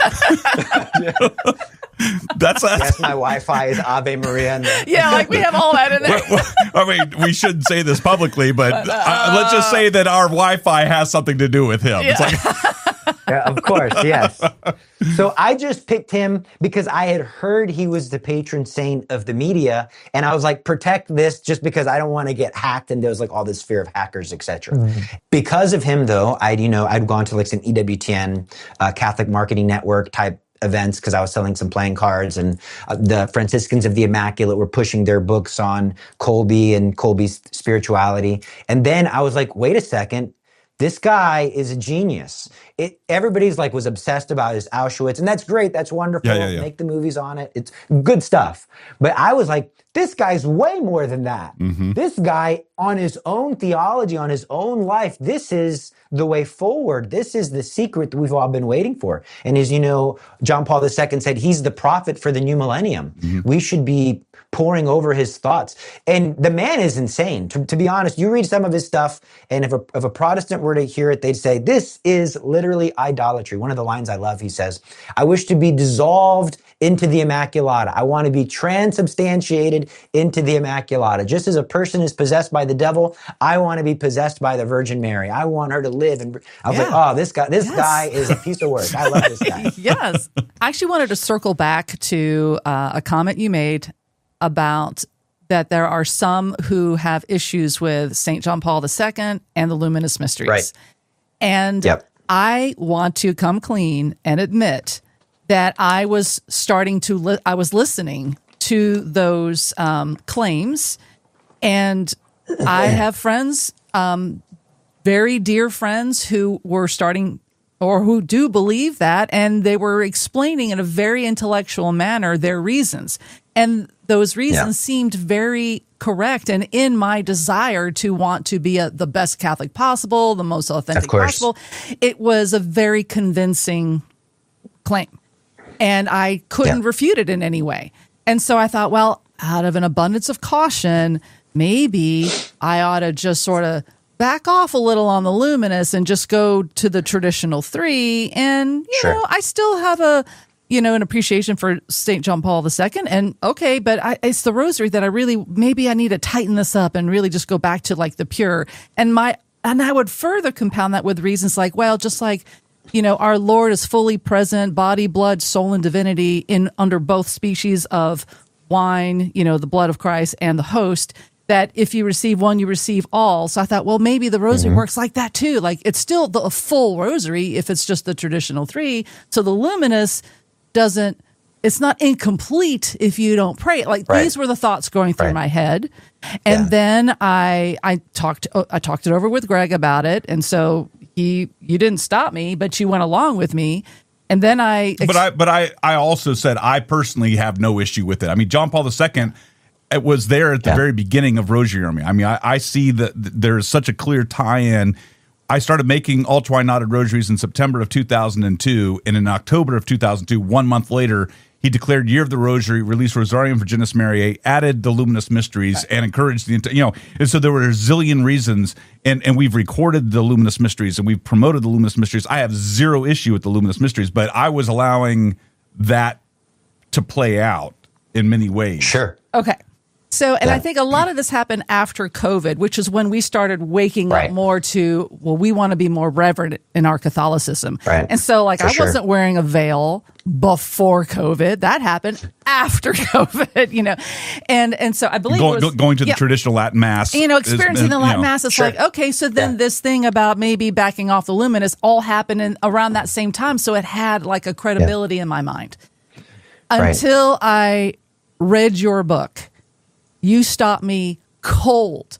That's us. Yes, my Wi-Fi is Ave Maria. The, yeah, like we have all that in there. well, well, I mean, we shouldn't say this publicly, but, but uh, uh, let's just say that our Wi-Fi has something to do with him. Yeah. It's like, yeah, of course, yes. So I just picked him because I had heard he was the patron saint of the media, and I was like, protect this just because I don't want to get hacked, and there was like all this fear of hackers, et cetera. Mm-hmm. Because of him, though, I'd you know I'd gone to like some E W T N, uh, Catholic Marketing Network type events because I was selling some playing cards, and uh, the Franciscans of the Immaculate were pushing their books on Colby and Colby's spirituality. And then I was like, wait a second, this guy is a genius. It, everybody's like was obsessed about his Auschwitz, and that's great. That's wonderful. Yeah, yeah, yeah. Make the movies on it. It's good stuff. But I was like, this guy's way more than that. Mm-hmm. This guy on his own theology, on his own life, this is the way forward. This is the secret that we've all been waiting for. And as you know, John Paul the Second said, he's the prophet for the new millennium. Mm-hmm. We should be poring over his thoughts. And the man is insane. To, to be honest, you read some of his stuff, and if a, if a Protestant were to hear it, they'd say, this is literally idolatry. One of the lines I love, he says, I wish to be dissolved into the Immaculata. I want to be transubstantiated into the Immaculata. Just as a person is possessed by the devil, I want to be possessed by the Virgin Mary. I want her to live. And I was yeah. like, oh, this guy, this yes. guy is a piece of work. I love this guy. Yes. I actually wanted to circle back to uh, a comment you made about that there are some who have issues with Saint John Paul the Second and the Luminous Mysteries. Right. And yep. I want to come clean and admit that I was starting to, li- I was listening to those um, claims, and I have friends, um, very dear friends, who were starting or who do believe that, and they were explaining in a very intellectual manner their reasons. And those reasons yeah. seemed very correct and in my desire to want to be a, the best Catholic possible, the most authentic possible. It was a very convincing claim, and I couldn't yeah. refute it in any way. And so I thought, well, out of an abundance of caution, maybe I ought to just sort of back off a little on the luminous and just go to the traditional three. And, you sure. know, I still have a, you know, an appreciation for Saint John Paul the Second. And okay, but I, it's the rosary that I really, maybe I need to tighten this up and really just go back to like the pure. And my, and I would further compound that with reasons like, well, just like, you know, our Lord is fully present, body, blood, soul, and divinity in under both species of wine, you know, the blood of Christ and the host, that if you receive one, you receive all. So I thought, well, maybe the rosary mm-hmm. works like that too. Like it's still the, a full rosary if it's just the traditional three. So the luminous doesn't, it's not incomplete if you don't pray. Like right. these were the thoughts going through right. my head. And yeah. then I, I talked, I talked it over with Greg about it. And so he, you didn't stop me, but you went along with me. And then I, ex- but I, but I, I also said, I personally have no issue with it. I mean, John Paul the Second, it was there at the yeah. very beginning of Rosary Army. I mean, I, I see that there's such a clear tie-in. I started making ultra wide knotted rosaries in September of two thousand two, and in October of two thousand two, one month later, he declared Year of the Rosary, released Rosarium Virginis Mariae, added the Luminous Mysteries, and encouraged the entire, you know, and so there were a zillion reasons, and, and we've recorded the Luminous Mysteries, and we've promoted the Luminous Mysteries. I have zero issue with the Luminous Mysteries, but I was allowing that to play out in many ways. Sure. Okay. So, and yeah. I think a lot of this happened after COVID, which is when we started waking right. up more to, well, we want to be more reverent in our Catholicism. Right. And so, like, For I sure. wasn't wearing a veil before COVID. That happened after COVID, you know. And and so I believe Go, it was, going to the yeah, traditional Latin Mass. You know, experiencing is, the Latin you know, Mass, it's sure. like, okay, so then yeah. this this thing about maybe backing off the luminous all happened in, around that same time. So it had, like, a credibility yeah. in my mind. Until right. I read your book. You stopped me cold.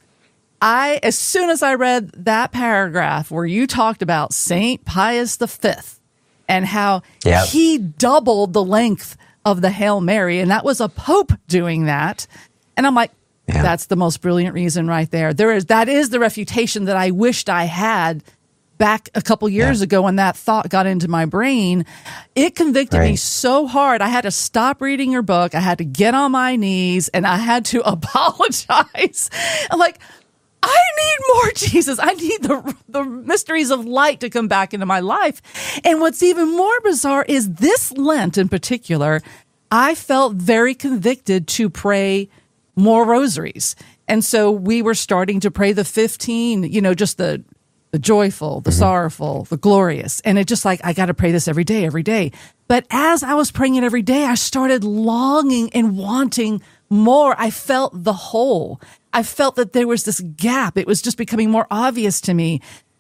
I, as soon as I read that paragraph where you talked about Saint Pius the Fifth and how yep. he doubled the length of the Hail Mary, and that was a pope doing that. And I'm like, yeah. that's the most brilliant reason right there. There is, that is the refutation that I wished I had back a couple years yeah. ago when that thought got into my brain. It convicted right. me so hard. I had to stop reading your book. I had to get on my knees and I had to apologize. I'm like, I need more Jesus. I need the, the mysteries of light to come back into my life. And what's even more bizarre is this Lent in particular, I felt very convicted to pray more rosaries. And so we were starting to pray the fifteen, you know, just the the joyful, the mm-hmm. sorrowful, the glorious. And it just like, I got to pray this every day, every day. But as I was praying it every day, I started longing and wanting more. I felt the hole. I felt that there was this gap. It was just becoming more obvious to me.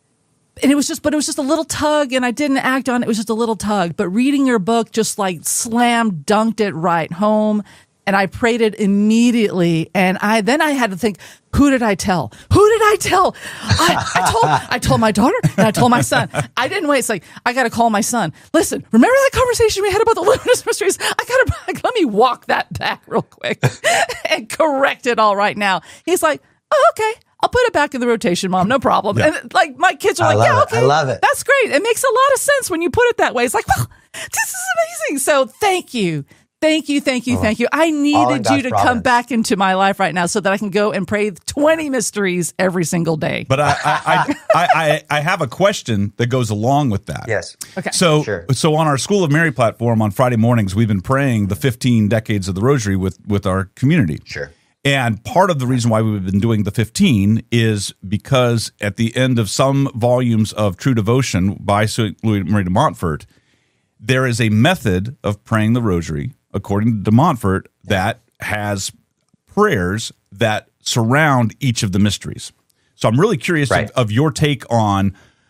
And it was just, but it was just a little tug and I didn't act on it. It was just a little tug. But reading your book just like slam dunked it right home. And I prayed it immediately. And I then I had to think, who did I tell? Who did I tell? I, I told I told my daughter and I told my son. I didn't wait. It's like, I got to call my son. Listen, remember that conversation we had about the luminous mysteries? I got to, let me walk that back real quick and correct it all right now. He's like, oh, okay. I'll put it back in the rotation, Mom. No problem. Yeah. And like my kids are I like, yeah, it. okay. I love it. That's great. It makes a lot of sense when you put it that way. It's like, well, this is amazing. So thank you. Thank you, thank you, thank you. I needed you to providence. come back into my life right now so that I can go and pray twenty mysteries every single day. But I I, I, I, I have a question that goes along with that. Yes. Okay. So, sure. so on our School of Mary platform on Friday mornings, we've been praying the fifteen decades of the Rosary with, with our community. Sure. And part of the reason why we've been doing the fifteen is because at the end of some volumes of True Devotion by Saint Louis Marie de Montfort, there is a method of praying the Rosary, according to de Montfort, that has prayers that surround each of the mysteries. So I'm really curious right. of, of your take on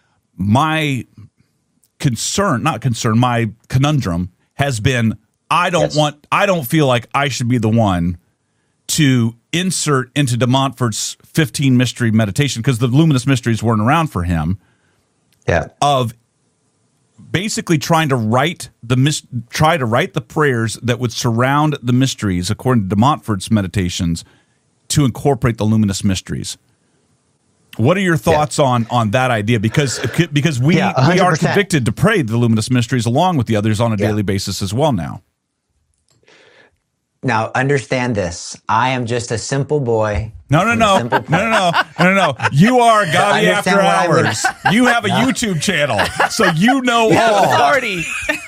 my concern, not concern, my conundrum has been, I don't yes. want, I don't feel like I should be the one to insert into de Montfort's fifteen mystery meditation, because the luminous mysteries weren't around for him, yeah. of basically trying to write the mis- try to write the prayers that would surround the mysteries, according to De Montfort's meditations, to incorporate the luminous mysteries. What are your thoughts yeah. on on that idea? Because because we yeah, we are convicted to pray the luminous mysteries along with the others on a yeah. daily basis as well now. Now, understand this. I am just a simple boy. No, no, no. No, no, no. No, no, no. You are Gabi After Hours. You have a no. YouTube channel, so you know you all. Authority.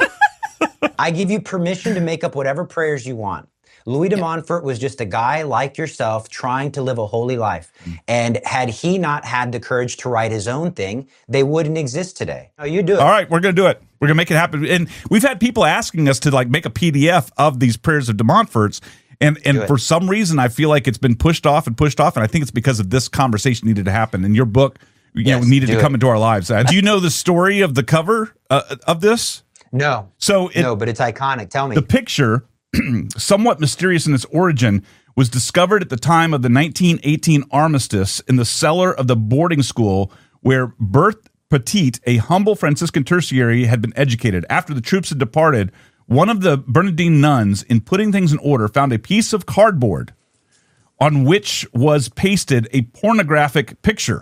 I give you permission to make up whatever prayers you want. Louis de Montfort was just a guy like yourself trying to live a holy life. And had he not had the courage to write his own thing, they wouldn't exist today. No, you do it. All right, we're going to do it. We're going to make it happen. And we've had people asking us to like make a P D F of these prayers of de Montfort's. And and for some reason, I feel like it's been pushed off and pushed off. And I think it's because of this conversation needed to happen. And your book you yes, know, needed to come it. into our lives. Uh, do you know the story of the cover uh, of this? No. So it, no, but it's iconic. Tell me. The picture, somewhat mysterious in its origin, was discovered at the time of the nineteen eighteen armistice in the cellar of the boarding school where Berthe Petit, a humble Franciscan tertiary, had been educated. After the troops had departed, one of the Bernardine nuns, in putting things in order, found a piece of cardboard on which was pasted a pornographic picture.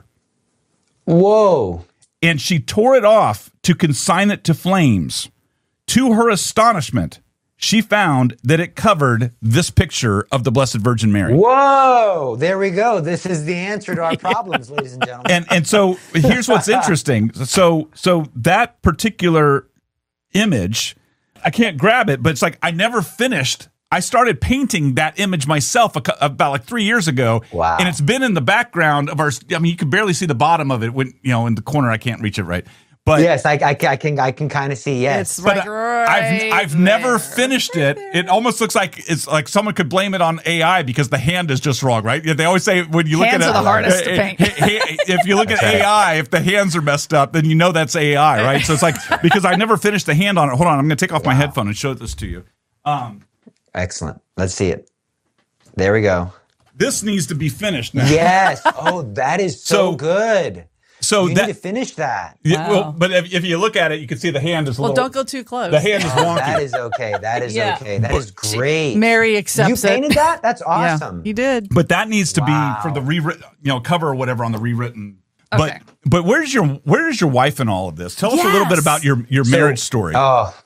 Whoa. And she tore it off to consign it to flames. To her astonishment, she found that it covered this picture of the Blessed Virgin Mary. Whoa, there we go. This is the answer to our problems, ladies and gentlemen. And and so here's what's interesting. So so that particular image, I can't grab it, but it's like I never finished. I started painting that image myself a, about like three years ago. Wow. And it's been in the background of our, I mean, you can barely see the bottom of it when, you know, in the corner, I can't reach it right. But yes, I, I, I can I can kind of see, yes. It's like but right I've I've there. never finished it. It almost looks like it's like someone could blame it on A I because the hand is just wrong, right? They always say when you look hands at it, are the hardest to paint. If you look at right. A I, if the hands are messed up, then you know that's A I, right? So it's like because I never finished the hand on it. Hold on, I'm going to take off wow. my headphone and show this to you. Um, Excellent. Let's see it. There we go. This needs to be finished now. Yes. Oh, that is so, so good. So you that, need to finish that. Yeah, wow. well, but if, if you look at it, you can see the hand is a well, little... Well, don't go too close. The hand is wonky. That is okay. That is yeah. okay. That is great. Mary accepts it. You painted it. that? That's awesome. Yeah, he did. But that needs to wow. be for the rewritten, you know, cover or whatever on the rewritten. Okay. But but where's your where's your wife in all of this? Tell us yes. a little bit about your your so, marriage story. Oh,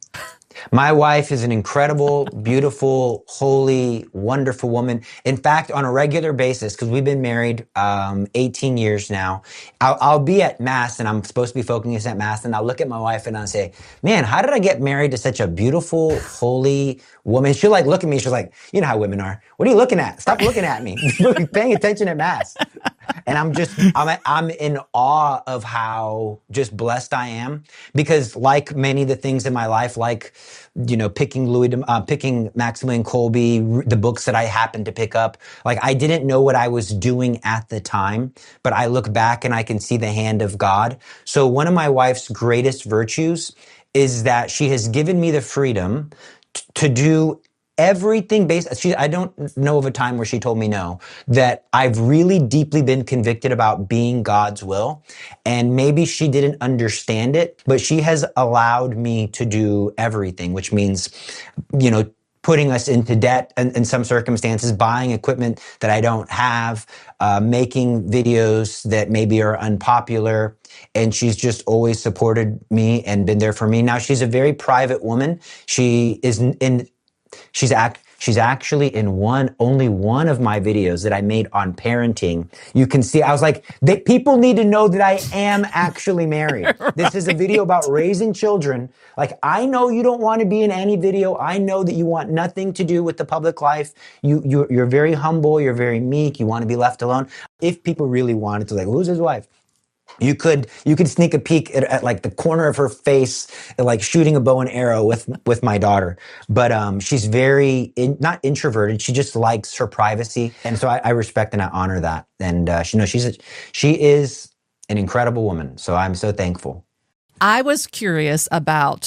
my wife is an incredible, beautiful, holy, wonderful woman. In fact, on a regular basis, because we've been married um, eighteen years now, I'll, I'll be at Mass, and I'm supposed to be focusing at Mass, and I'll look at my wife and I'll say, man, how did I get married to such a beautiful, holy woman? She'll like look at me, she's like, you know how women are. What are you looking at? Stop looking at me. You're paying attention at Mass. And I'm just, I'm, I'm in awe of how just blessed I am because like many of the things in my life, like, you know, picking Louis, de, uh, picking Maximilian Kolbe, the books that I happened to pick up, like I didn't know what I was doing at the time, but I look back and I can see the hand of God. So one of my wife's greatest virtues is that she has given me the freedom t- to do everything based, she, I don't know of a time where she told me no, that I've really deeply been convicted about being God's will. And maybe she didn't understand it, but she has allowed me to do everything, which means, you know, putting us into debt in, in some circumstances, buying equipment that I don't have, uh, making videos that maybe are unpopular. And she's just always supported me and been there for me. Now, she's a very private woman. She is in, in She's act. She's actually in one, only one of my videos that I made on parenting. You can see, I was like, they, people need to know that I am actually married. Right. This is a video about raising children. Like, I know you don't want to be in any video. I know that you want nothing to do with the public life. You, you you're very humble. You're very meek. You want to be left alone. If people really wanted to, like, who's his wife? You could you could sneak a peek at, at like the corner of her face, like shooting a bow and arrow with with my daughter. But um, she's very in, not introverted. She just likes her privacy, and so I, I respect and I honor that. And uh, she knows she's a, she is an incredible woman. So I'm so thankful. I was curious about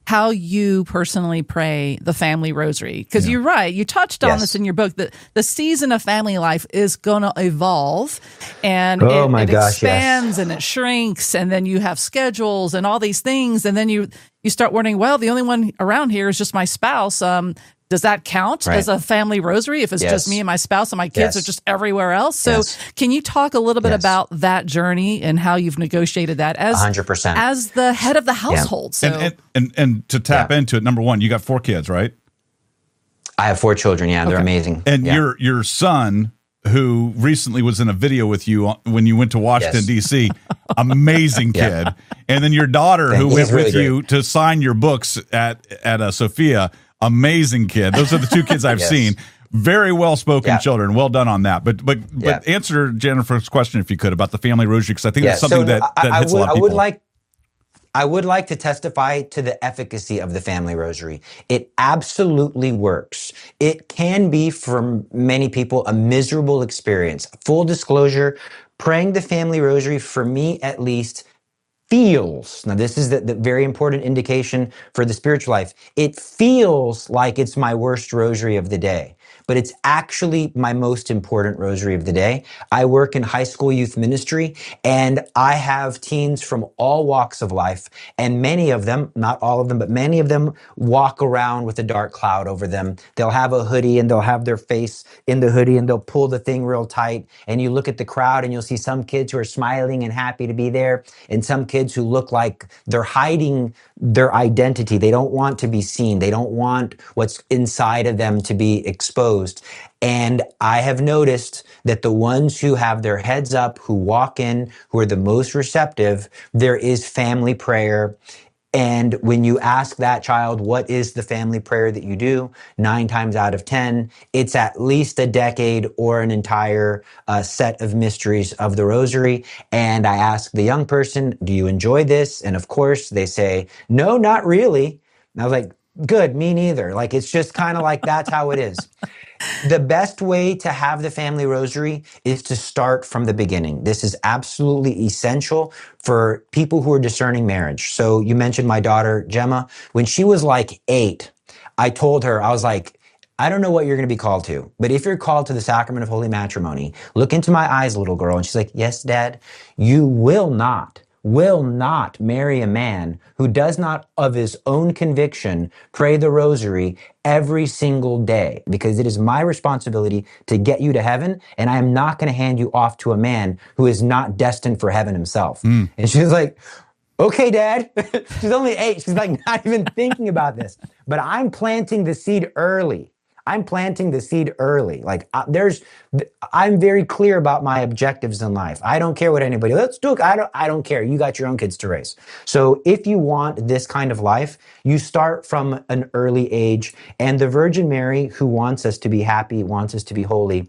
how you personally pray the family rosary. Because yeah. you're right, you touched on yes. this in your book, that the season of family life is going to evolve, and oh it, my it gosh, expands yes. and it shrinks, and then you have schedules and all these things, and then you you start wondering, well, the only one around here is just my spouse. Um, does that count right. as a family rosary if it's yes. just me and my spouse and my kids yes. are just everywhere else? So yes. can you talk a little bit yes. about that journey and how you've negotiated that as one hundred percent as the head of the household? Yeah. So and, and, and, and to tap yeah. into it, number one, you got four kids, right? I have four children. Yeah, they're okay. amazing. And yeah. your your son, who recently was in a video with you when you went to Washington, yes. D C, amazing kid. Yeah. And then your daughter, Thank who went really with great. you to sign your books at, at uh, Sophia, amazing kid. Those are the two kids I've yes. seen. Very well-spoken yeah. children. Well done on that. But but yeah. but answer Jennifer's question, if you could, about the family rosary, because I think yeah. that's something so that, that I, hits I would, a lot of people. I would like I would like to testify to the efficacy of the family rosary. It absolutely works. It can be, for many people, a miserable experience. Full disclosure, praying the family rosary, for me at least, feels, now this is the, the very important indication for the spiritual life, it feels like it's my worst rosary of the day, but it's actually my most important rosary of the day. I work in high school youth ministry, and I have teens from all walks of life, and many of them, not all of them, but many of them walk around with a dark cloud over them. They'll have a hoodie and they'll have their face in the hoodie and they'll pull the thing real tight, and you look at the crowd and you'll see some kids who are smiling and happy to be there, and some kids who look like they're hiding their identity. They don't want to be seen. They don't want what's inside of them to be exposed. And I have noticed that the ones who have their heads up, who walk in, who are the most receptive, there is family prayer. And when you ask that child, what is the family prayer that you do? Nine times out of ten, it's at least a decade or an entire uh, set of mysteries of the rosary. And I ask the young person, do you enjoy this? And of course they say, no, not really. And I was like, good, me neither. Like, it's just kind of like, that's how it is. The best way to have the family rosary is to start from the beginning. This is absolutely essential for people who are discerning marriage. So you mentioned my daughter, Gemma. When she was like eight, I told her, I was like, I don't know what you're going to be called to, but if you're called to the sacrament of holy matrimony, look into my eyes, little girl. And she's like, yes, Dad, you will not. will not marry a man who does not, of his own conviction, pray the rosary every single day, because it is my responsibility to get you to heaven, and I am not going to hand you off to a man who is not destined for heaven himself. Mm. And she was like, okay, Dad. She's only eight. She's like not even thinking about this. But I'm planting the seed early. I'm planting the seed early. Like uh, there's, I'm very clear about my objectives in life. I don't care what anybody, let's do it. I don't, I don't care. You got your own kids to raise. So if you want this kind of life, you start from an early age. And the Virgin Mary, who wants us to be happy, wants us to be holy,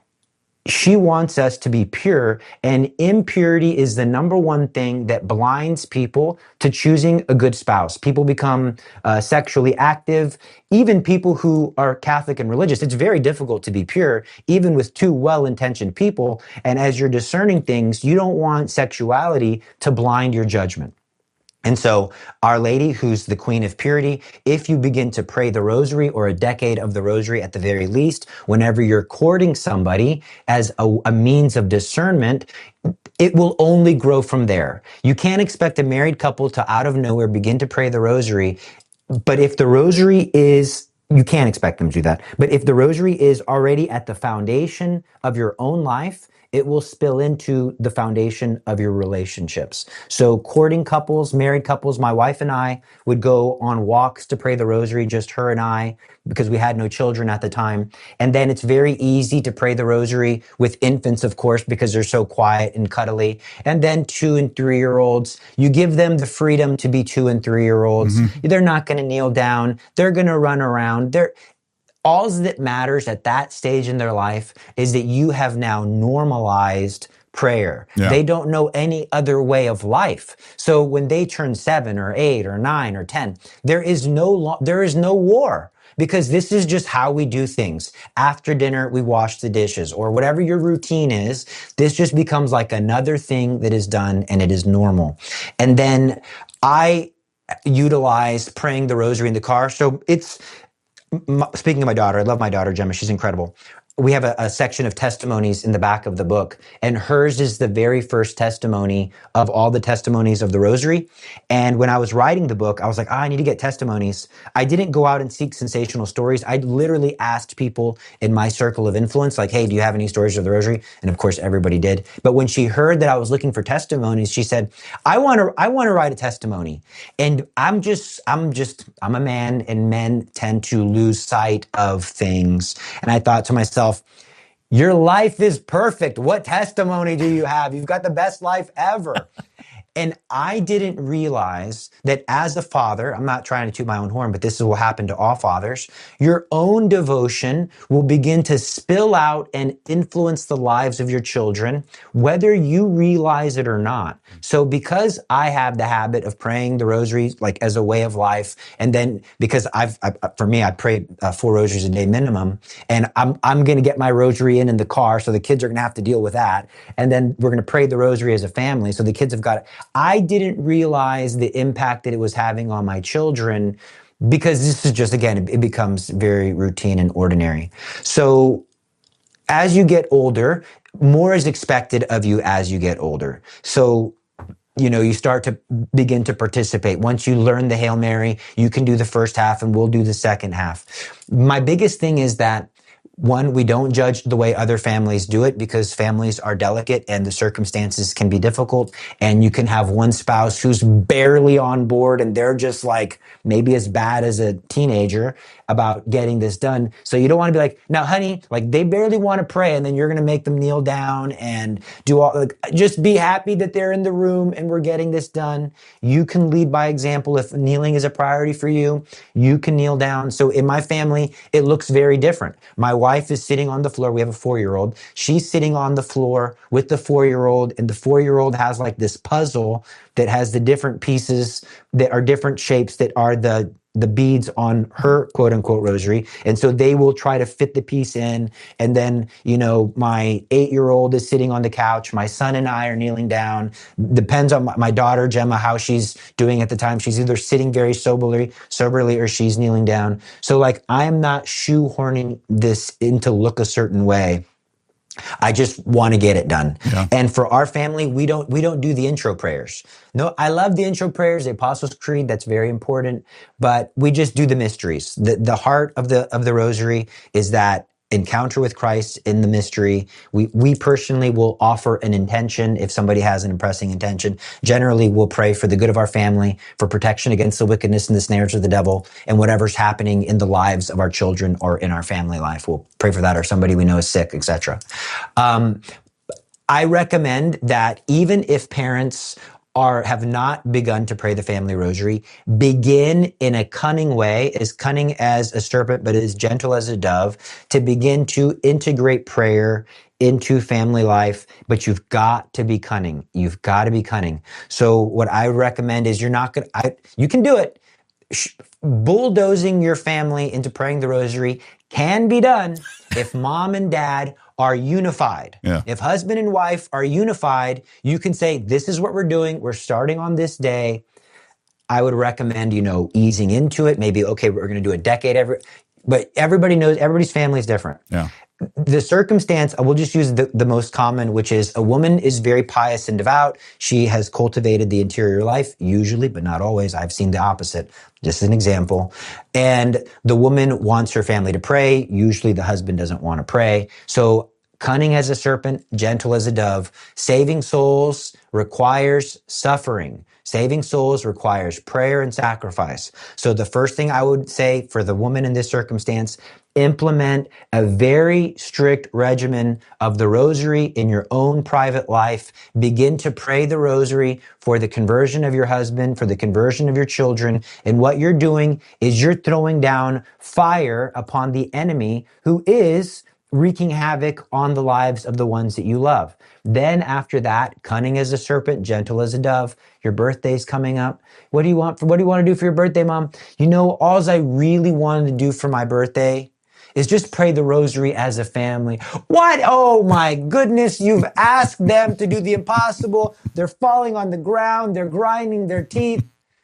she wants us to be pure, and impurity is the number one thing that blinds people to choosing a good spouse. People become uh, sexually active, even people who are Catholic and religious. It's very difficult to be pure, even with two well-intentioned people. And as you're discerning things, you don't want sexuality to blind your judgment. And so Our Lady, who's the Queen of Purity, if you begin to pray the rosary, or a decade of the rosary at the very least, whenever you're courting somebody as a, a means of discernment, it will only grow from there. You can't expect a married couple to out of nowhere begin to pray the rosary. But if the rosary is, you can't expect them to do that. But if the rosary is already at the foundation of your own life, it will spill into the foundation of your relationships. So courting couples, married couples, my wife and I would go on walks to pray the rosary, just her and I, because we had no children at the time. And then it's very easy to pray the rosary with infants, of course, because they're so quiet and cuddly. And then two and three-year-olds, you give them the freedom to be two and three-year-olds. Mm-hmm. They're not going to kneel down. They're going to run around. They're All that matters at that stage in their life is that you have now normalized prayer. Yeah. They don't know any other way of life. So when they turn seven or eight or nine or ten, there is no lo- there is no war, because this is just how we do things. After dinner, we wash the dishes, or whatever your routine is. This just becomes like another thing that is done, and it is normal. And then I utilize praying the rosary in the car. So it's, m- speaking of my daughter, I love my daughter, Gemma. She's incredible. We have a, a section of testimonies in the back of the book, and hers is the very first testimony of all the testimonies of the rosary. And when I was writing the book, I was like, oh, I need to get testimonies. I didn't go out and seek sensational stories. I literally asked people in my circle of influence, like, hey, do you have any stories of the rosary? And of course, everybody did. But when she heard that I was looking for testimonies, she said, I want to, I want to write a testimony. And I'm just, I'm just, I'm a man, and men tend to lose sight of things. And I thought to myself, your life is perfect. What testimony do you have? You've got the best life ever. And I didn't realize that as a father, I'm not trying to toot my own horn, but this will happen to all fathers. Your own devotion will begin to spill out and influence the lives of your children, whether you realize it or not. So because I have the habit of praying the rosary like as a way of life, and then because I've, I, for me, I pray uh, four rosaries a day minimum, and I'm, I'm going to get my rosary in in the car. So the kids are going to have to deal with that. And then we're going to pray the rosary as a family. So the kids have got it. I didn't realize the impact that it was having on my children, because this is just, again, it becomes very routine and ordinary. So as you get older, more is expected of you as you get older. So, you know, you start to begin to participate. Once you learn the Hail Mary, you can do the first half and we'll do the second half. My biggest thing is that, one, we don't judge the way other families do it, because families are delicate and the circumstances can be difficult. And you can have one spouse who's barely on board and they're just like maybe as bad as a teenager about getting this done. So you don't want to be like, now, honey, like they barely want to pray, and then you're going to make them kneel down and do all, like, just be happy that they're in the room and we're getting this done. You can lead by example. If kneeling is a priority for you, you can kneel down. So in my family, it looks very different. My wife is sitting on the floor. We have a four-year-old. She's sitting on the floor with the four-year-old, and the four-year-old has like this puzzle that has the different pieces that are different shapes that are the the beads on her quote unquote rosary. And so they will try to fit the piece in. And then, you know, my eight-year-old is sitting on the couch. My son and I are kneeling down. Depends on my, my daughter, Gemma, how she's doing at the time. She's either sitting very soberly, soberly, or she's kneeling down. So like, I'm not shoehorning this in to look a certain way. I just want to get it done. Yeah. And for our family, we don't, we don't do the intro prayers. No, I love the intro prayers, the Apostles' Creed. That's very important, but we just do the mysteries. The, the heart of the, of the rosary is that encounter with Christ in the mystery. We, we personally will offer an intention if somebody has an impressing intention. Generally, we'll pray for the good of our family, for protection against the wickedness and the snares of the devil, and whatever's happening in the lives of our children or in our family life. We'll pray for that, or somebody we know is sick, et cetera. Um, I recommend that even if parents are have not begun to pray the family rosary, begin in a cunning way, as cunning as a serpent, but as gentle as a dove, to begin to integrate prayer into family life. But you've got to be cunning. You've got to be cunning. So what I recommend is, you're not going to, you can do it. Bulldozing your family into praying the rosary can be done if mom and dad are unified. Yeah. If husband and wife are unified, you can say, this is what we're doing. We're starting on this day. I would recommend, you know, easing into it. Maybe, okay, we're going to do a decade every, but everybody knows, everybody's family is different. Yeah. The circumstance, I will just use the, the most common, which is a woman is very pious and devout. She has cultivated the interior life, usually, but not always. I've seen the opposite. Just an example. And the woman wants her family to pray. Usually the husband doesn't want to pray. So cunning as a serpent, gentle as a dove. Saving souls requires suffering. Saving souls requires prayer and sacrifice. So the first thing I would say for the woman in this circumstance, implement a very strict regimen of the rosary in your own private life. Begin to pray the rosary for the conversion of your husband, for the conversion of your children. And what you're doing is you're throwing down fire upon the enemy who is wreaking havoc on the lives of the ones that you love. Then after that, cunning as a serpent, gentle as a dove. Your birthday's coming up. What do you want for, what do you want to do for your birthday, Mom? You know, all I really wanted to do for my birthday is just pray the rosary as a family. What? Oh my goodness, you've asked them to do the impossible. They're falling on the ground. They're grinding their teeth.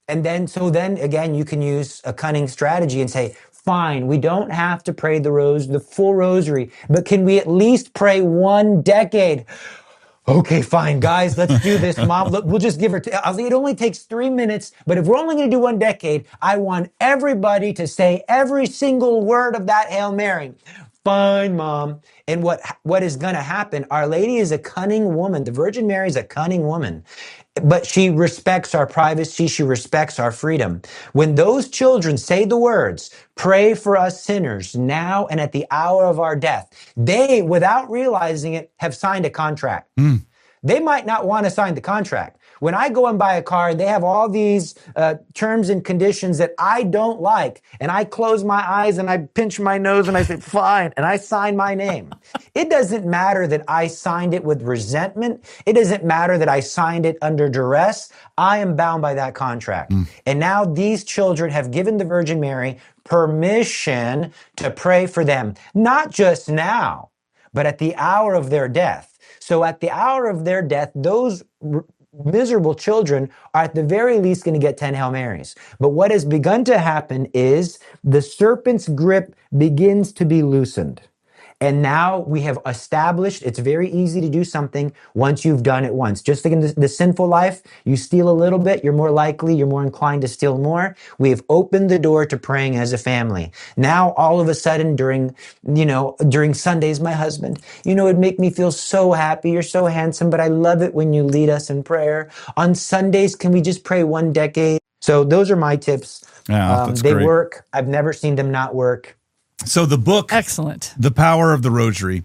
And then, so then again, you can use a cunning strategy and say, fine, we don't have to pray the rose, the full rosary, but can we at least pray one decade? Okay, fine, guys, let's do this. Mom, look, we'll just give her, t- it only takes three minutes, but if we're only going to do one decade, I want everybody to say every single word of that Hail Mary. Fine, Mom. And what, what is going to happen, Our Lady is a cunning woman. The Virgin Mary is a cunning woman, but she respects our privacy. She respects our freedom. When those children say the words, pray for us sinners now and at the hour of our death, they, without realizing it, have signed a contract. Mm. They might not want to sign the contract. When I go and buy a car, they have all these uh, terms and conditions that I don't like. And I close my eyes and I pinch my nose and I say, fine. And I sign my name. It doesn't matter that I signed it with resentment. It doesn't matter that I signed it under duress. I am bound by that contract. Mm. And now these children have given the Virgin Mary permission to pray for them, not just now, but at the hour of their death. So at the hour of their death, those r- miserable children are at the very least going to get ten Hail Marys. But what has begun to happen is the serpent's grip begins to be loosened. And now we have established it's very easy to do something once you've done it once. Just like in the, the sinful life, you steal a little bit, you're more likely, you're more inclined to steal more. We have opened the door to praying as a family. Now, all of a sudden, during, you know, during Sundays, my husband, you know, it'd make me feel so happy. You're so handsome, but I love it when you lead us in prayer. On Sundays, can we just pray one decade? So those are my tips. Yeah, um, that's they great. work. I've never seen them not work. So the book, excellent, The Power of the Rosary.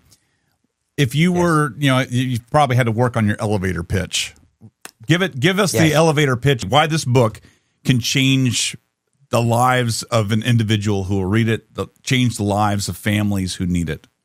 If you yes. were, you know, you probably had to work on your elevator pitch. Give it, give us yes. the elevator pitch. Why this book can change the lives of an individual who will read it, the, change the lives of families who need it.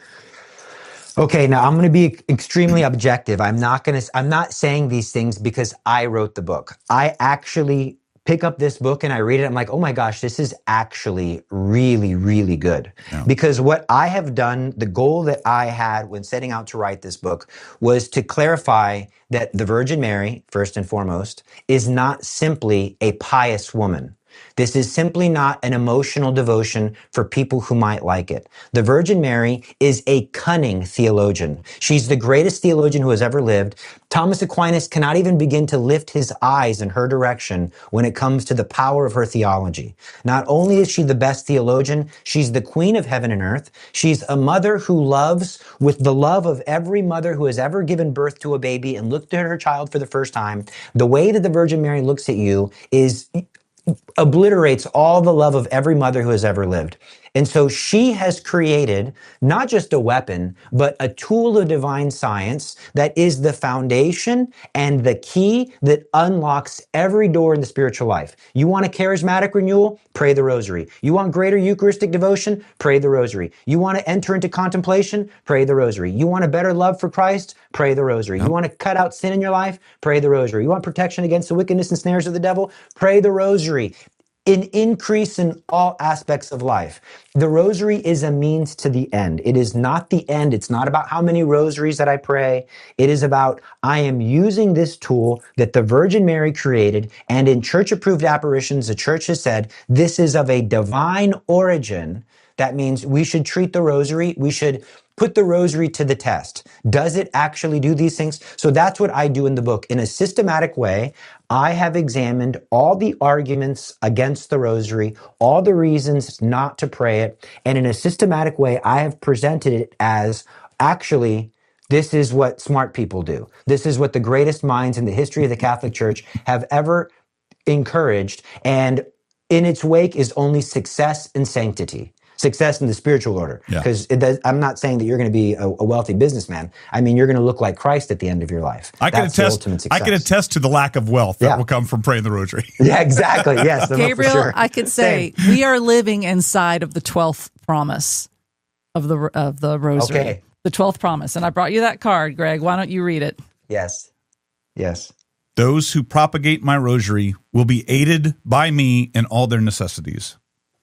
Okay, now I'm going to be extremely objective. I'm not going to. I'm not saying these things because I wrote the book. I actually pick up this book and I read it. I'm like, oh my gosh, this is actually really, really good. Yeah. Because what I have done, the goal that I had when setting out to write this book was to clarify that the Virgin Mary, first and foremost, is not simply a pious woman. This is simply not an emotional devotion for people who might like it. The Virgin Mary is a cunning theologian. She's the greatest theologian who has ever lived. Thomas Aquinas cannot even begin to lift his eyes in her direction when it comes to the power of her theology. Not only is she the best theologian, she's the queen of heaven and earth. She's a mother who loves with the love of every mother who has ever given birth to a baby and looked at her child for the first time. The way that the Virgin Mary looks at you is obliterates all the love of every mother who has ever lived. And so she has created not just a weapon, but a tool of divine science that is the foundation and the key that unlocks every door in the spiritual life. You want a charismatic renewal? Pray the rosary. You want greater Eucharistic devotion? Pray the rosary. You want to enter into contemplation? Pray the rosary. You want a better love for Christ? Pray the rosary. Yep. You want to cut out sin in your life? Pray the rosary. You want protection against the wickedness and snares of the devil? Pray the rosary. An increase in all aspects of life. The rosary is a means to the end. It is not the end. It's not about how many rosaries that I pray. It is about, I am using this tool that the Virgin Mary created, and in church-approved apparitions, the church has said, this is of a divine origin. That means we should treat the rosary, we should put the rosary to the test. Does it actually do these things? So that's what I do in the book. In a systematic way, I have examined all the arguments against the rosary, all the reasons not to pray it, and in a systematic way, I have presented it as actually, this is what smart people do. This is what the greatest minds in the history of the Catholic Church have ever encouraged, and in its wake is only success and sanctity. Success in the spiritual order. Because yeah. I'm not saying that you're going to be a, a wealthy businessman. I mean, you're going to look like Christ at the end of your life. I can attest. I can attest to the lack of wealth that yeah. will come from praying the rosary. Yeah, exactly. Yes, Gabriel, sure. I could say Same. we are living inside of the twelfth promise of the of the rosary. Okay. The twelfth promise, and I brought you that card, Greg. Why don't you read it? Yes. Yes. Those who propagate my rosary will be aided by me in all their necessities.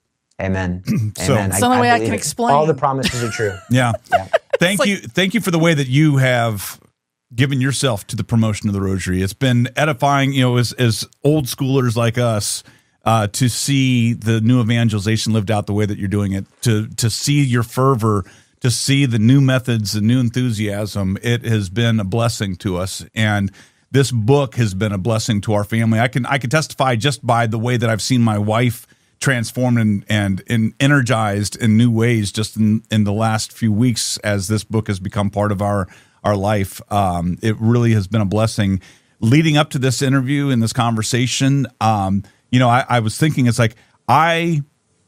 Amen. So, Amen. It's the only way I can explain. All the promises are true. Yeah. yeah. Thank like, you. Thank you for the way that you have given yourself to the promotion of the Rosary. It's been edifying, you know, as, as old schoolers like us, uh, to see the new evangelization lived out the way that you're doing it, to to see your fervor, to see the new methods, the new enthusiasm. It has been a blessing to us, and this book has been a blessing to our family. I can I can testify just by the way that I've seen my wife transformed and, and, and energized in new ways just in, in the last few weeks as this book has become part of our, our life. Um, it really has been a blessing. Leading up to this interview and this conversation, um, you know, I, I was thinking, it's like, I,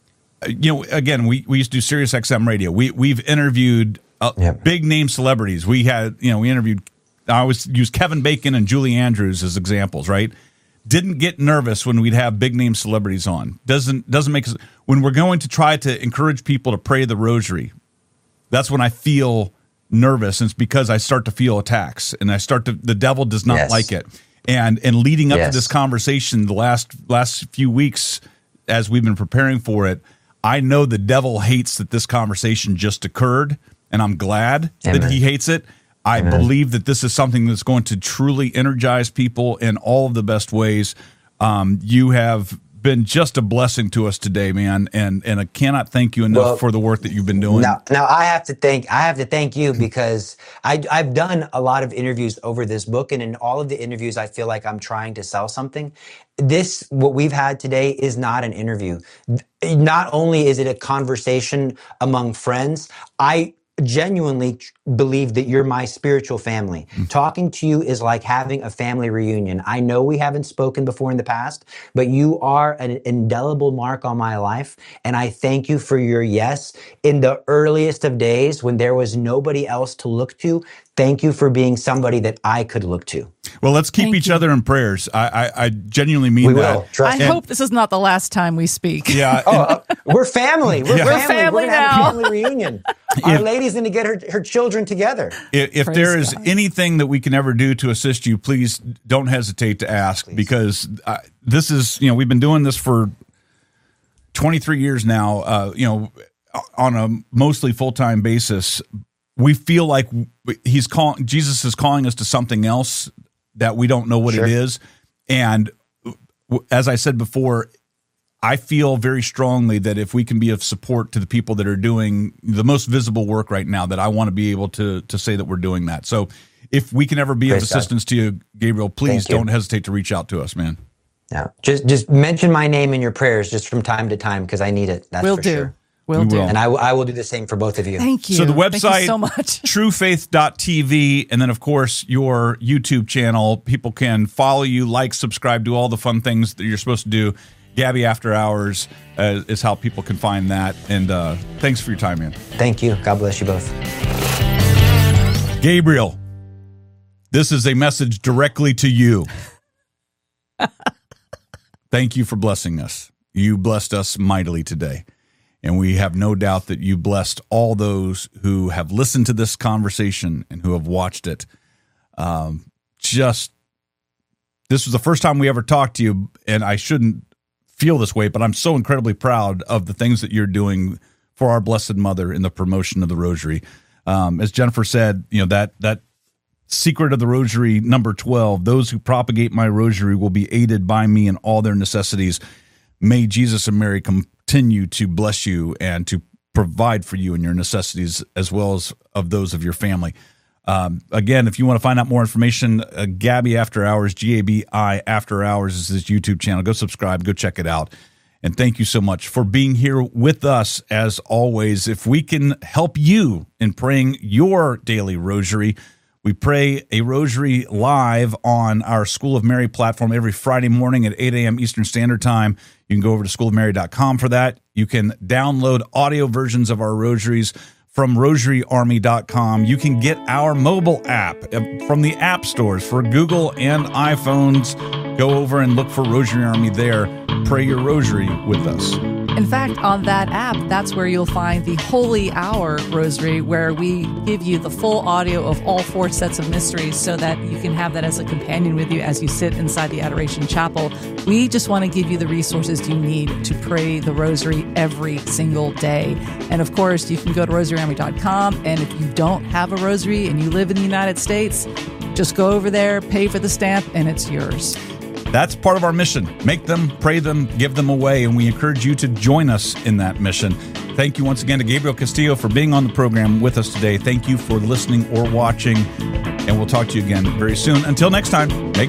you know, again, we, we used to do Sirius X M radio. We, we've interviewed uh, yep. big name celebrities. We had, you know, we interviewed, I always use Kevin Bacon and Julie Andrews as examples, right? Didn't get nervous when we'd have big name celebrities on. Doesn't doesn't make us, when we're going to try to encourage people to pray the Rosary, that's when I feel nervous. And it's because I start to feel attacks, and I start to, the devil does not yes. like it. And and leading up yes. to this conversation, the last last few weeks, as we've been preparing for it, I know the devil hates that this conversation just occurred, and I'm glad Amen. that he hates it. I Amen. believe that this is something that's going to truly energize people in all of the best ways. Um, you have been just a blessing to us today, man, and and I cannot thank you enough well, for the work that you've been doing. Now, now I have to thank I have to thank you because I, I've done a lot of interviews over this book, and in all of the interviews, I feel like I'm trying to sell something. This, what we've had today, is not an interview. Not only is it a conversation among friends, I genuinely believe that you're my spiritual family. Mm. Talking to you is like having a family reunion. I know we haven't spoken before in the past, but you are an indelible mark on my life. And I thank you for your yes in the earliest of days when there was nobody else to look to. Thank you for being somebody that I could look to. Well, let's keep Thank each you. other in prayers. I, I, I genuinely mean we that. Will. Trust I me. hope this is not the last time we speak. Yeah. oh, uh, we're family. We're yeah. family. We're family we're now. Have a family reunion. Our if, lady's going to get her, her children together. If, if there is God. anything that we can ever do to assist you, please don't hesitate to ask, please. because uh, this is, you know, we've been doing this for twenty-three years now, uh, you know, on a mostly full-time basis. We feel like he's calling, Jesus is calling us to something else that we don't know what sure. it is. And as I said before, I feel very strongly that if we can be of support to the people that are doing the most visible work right now, that I want to be able to to say that we're doing that. So if we can ever be Praise of assistance God. to you, Gabriel, please Thank don't you. hesitate to reach out to us, man. No, just just mention my name in your prayers just from time to time because I need it. That's Will for do. sure. Will do. And I, I will do the same for both of you. Thank you. So the website, Thank you so much. true faith dot t v, and then, of course, your YouTube channel. People can follow you, like, subscribe, do all the fun things that you're supposed to do. Gabby After Hours uh, is how people can find that. And uh, thanks for your time, man. Thank you. God bless you both. Gabriel, this is a message directly to you. Thank you for blessing us. You blessed us mightily today. And we have no doubt that you blessed all those who have listened to this conversation and who have watched it. Um, just, this was the first time we ever talked to you, and I shouldn't feel this way, but I'm so incredibly proud of the things that you're doing for our Blessed Mother in the promotion of the Rosary. Um, as Jennifer said, you know, that that secret of the Rosary, number twelve, those who propagate my Rosary will be aided by me in all their necessities. May Jesus and Mary continue to bless you and to provide for you in your necessities as well as of those of your family. Um, again, if you want to find out more information, uh, Gabby After Hours, G A B I After Hours is his YouTube channel. Go subscribe, go check it out. And thank you so much for being here with us as always. If we can help you in praying your daily Rosary, we pray a Rosary live on our School of Mary platform every Friday morning at eight a.m. Eastern Standard Time. You can go over to school of mary dot com for that. You can download audio versions of our rosaries from rosary army dot com. You can get our mobile app from the app stores for Google and iPhones. Go over and look for Rosary Army there. Pray your Rosary with us. In fact, on that app, that's where you'll find the Holy Hour Rosary, where we give you the full audio of all four sets of mysteries so that you can have that as a companion with you as you sit inside the Adoration Chapel. We just want to give you the resources you need to pray the Rosary every single day. And of course, you can go to rosary army dot com, and if you don't have a Rosary and you live in the United States, Just go over there, pay for the stamp, and it's yours. That's part of our mission. Make them, pray them, give them away, and we encourage you to join us in that mission. Thank you once again to Gabriel Castillo for being on the program with us today. Thank you for listening or watching, and we'll talk to you again very soon. Until next time, make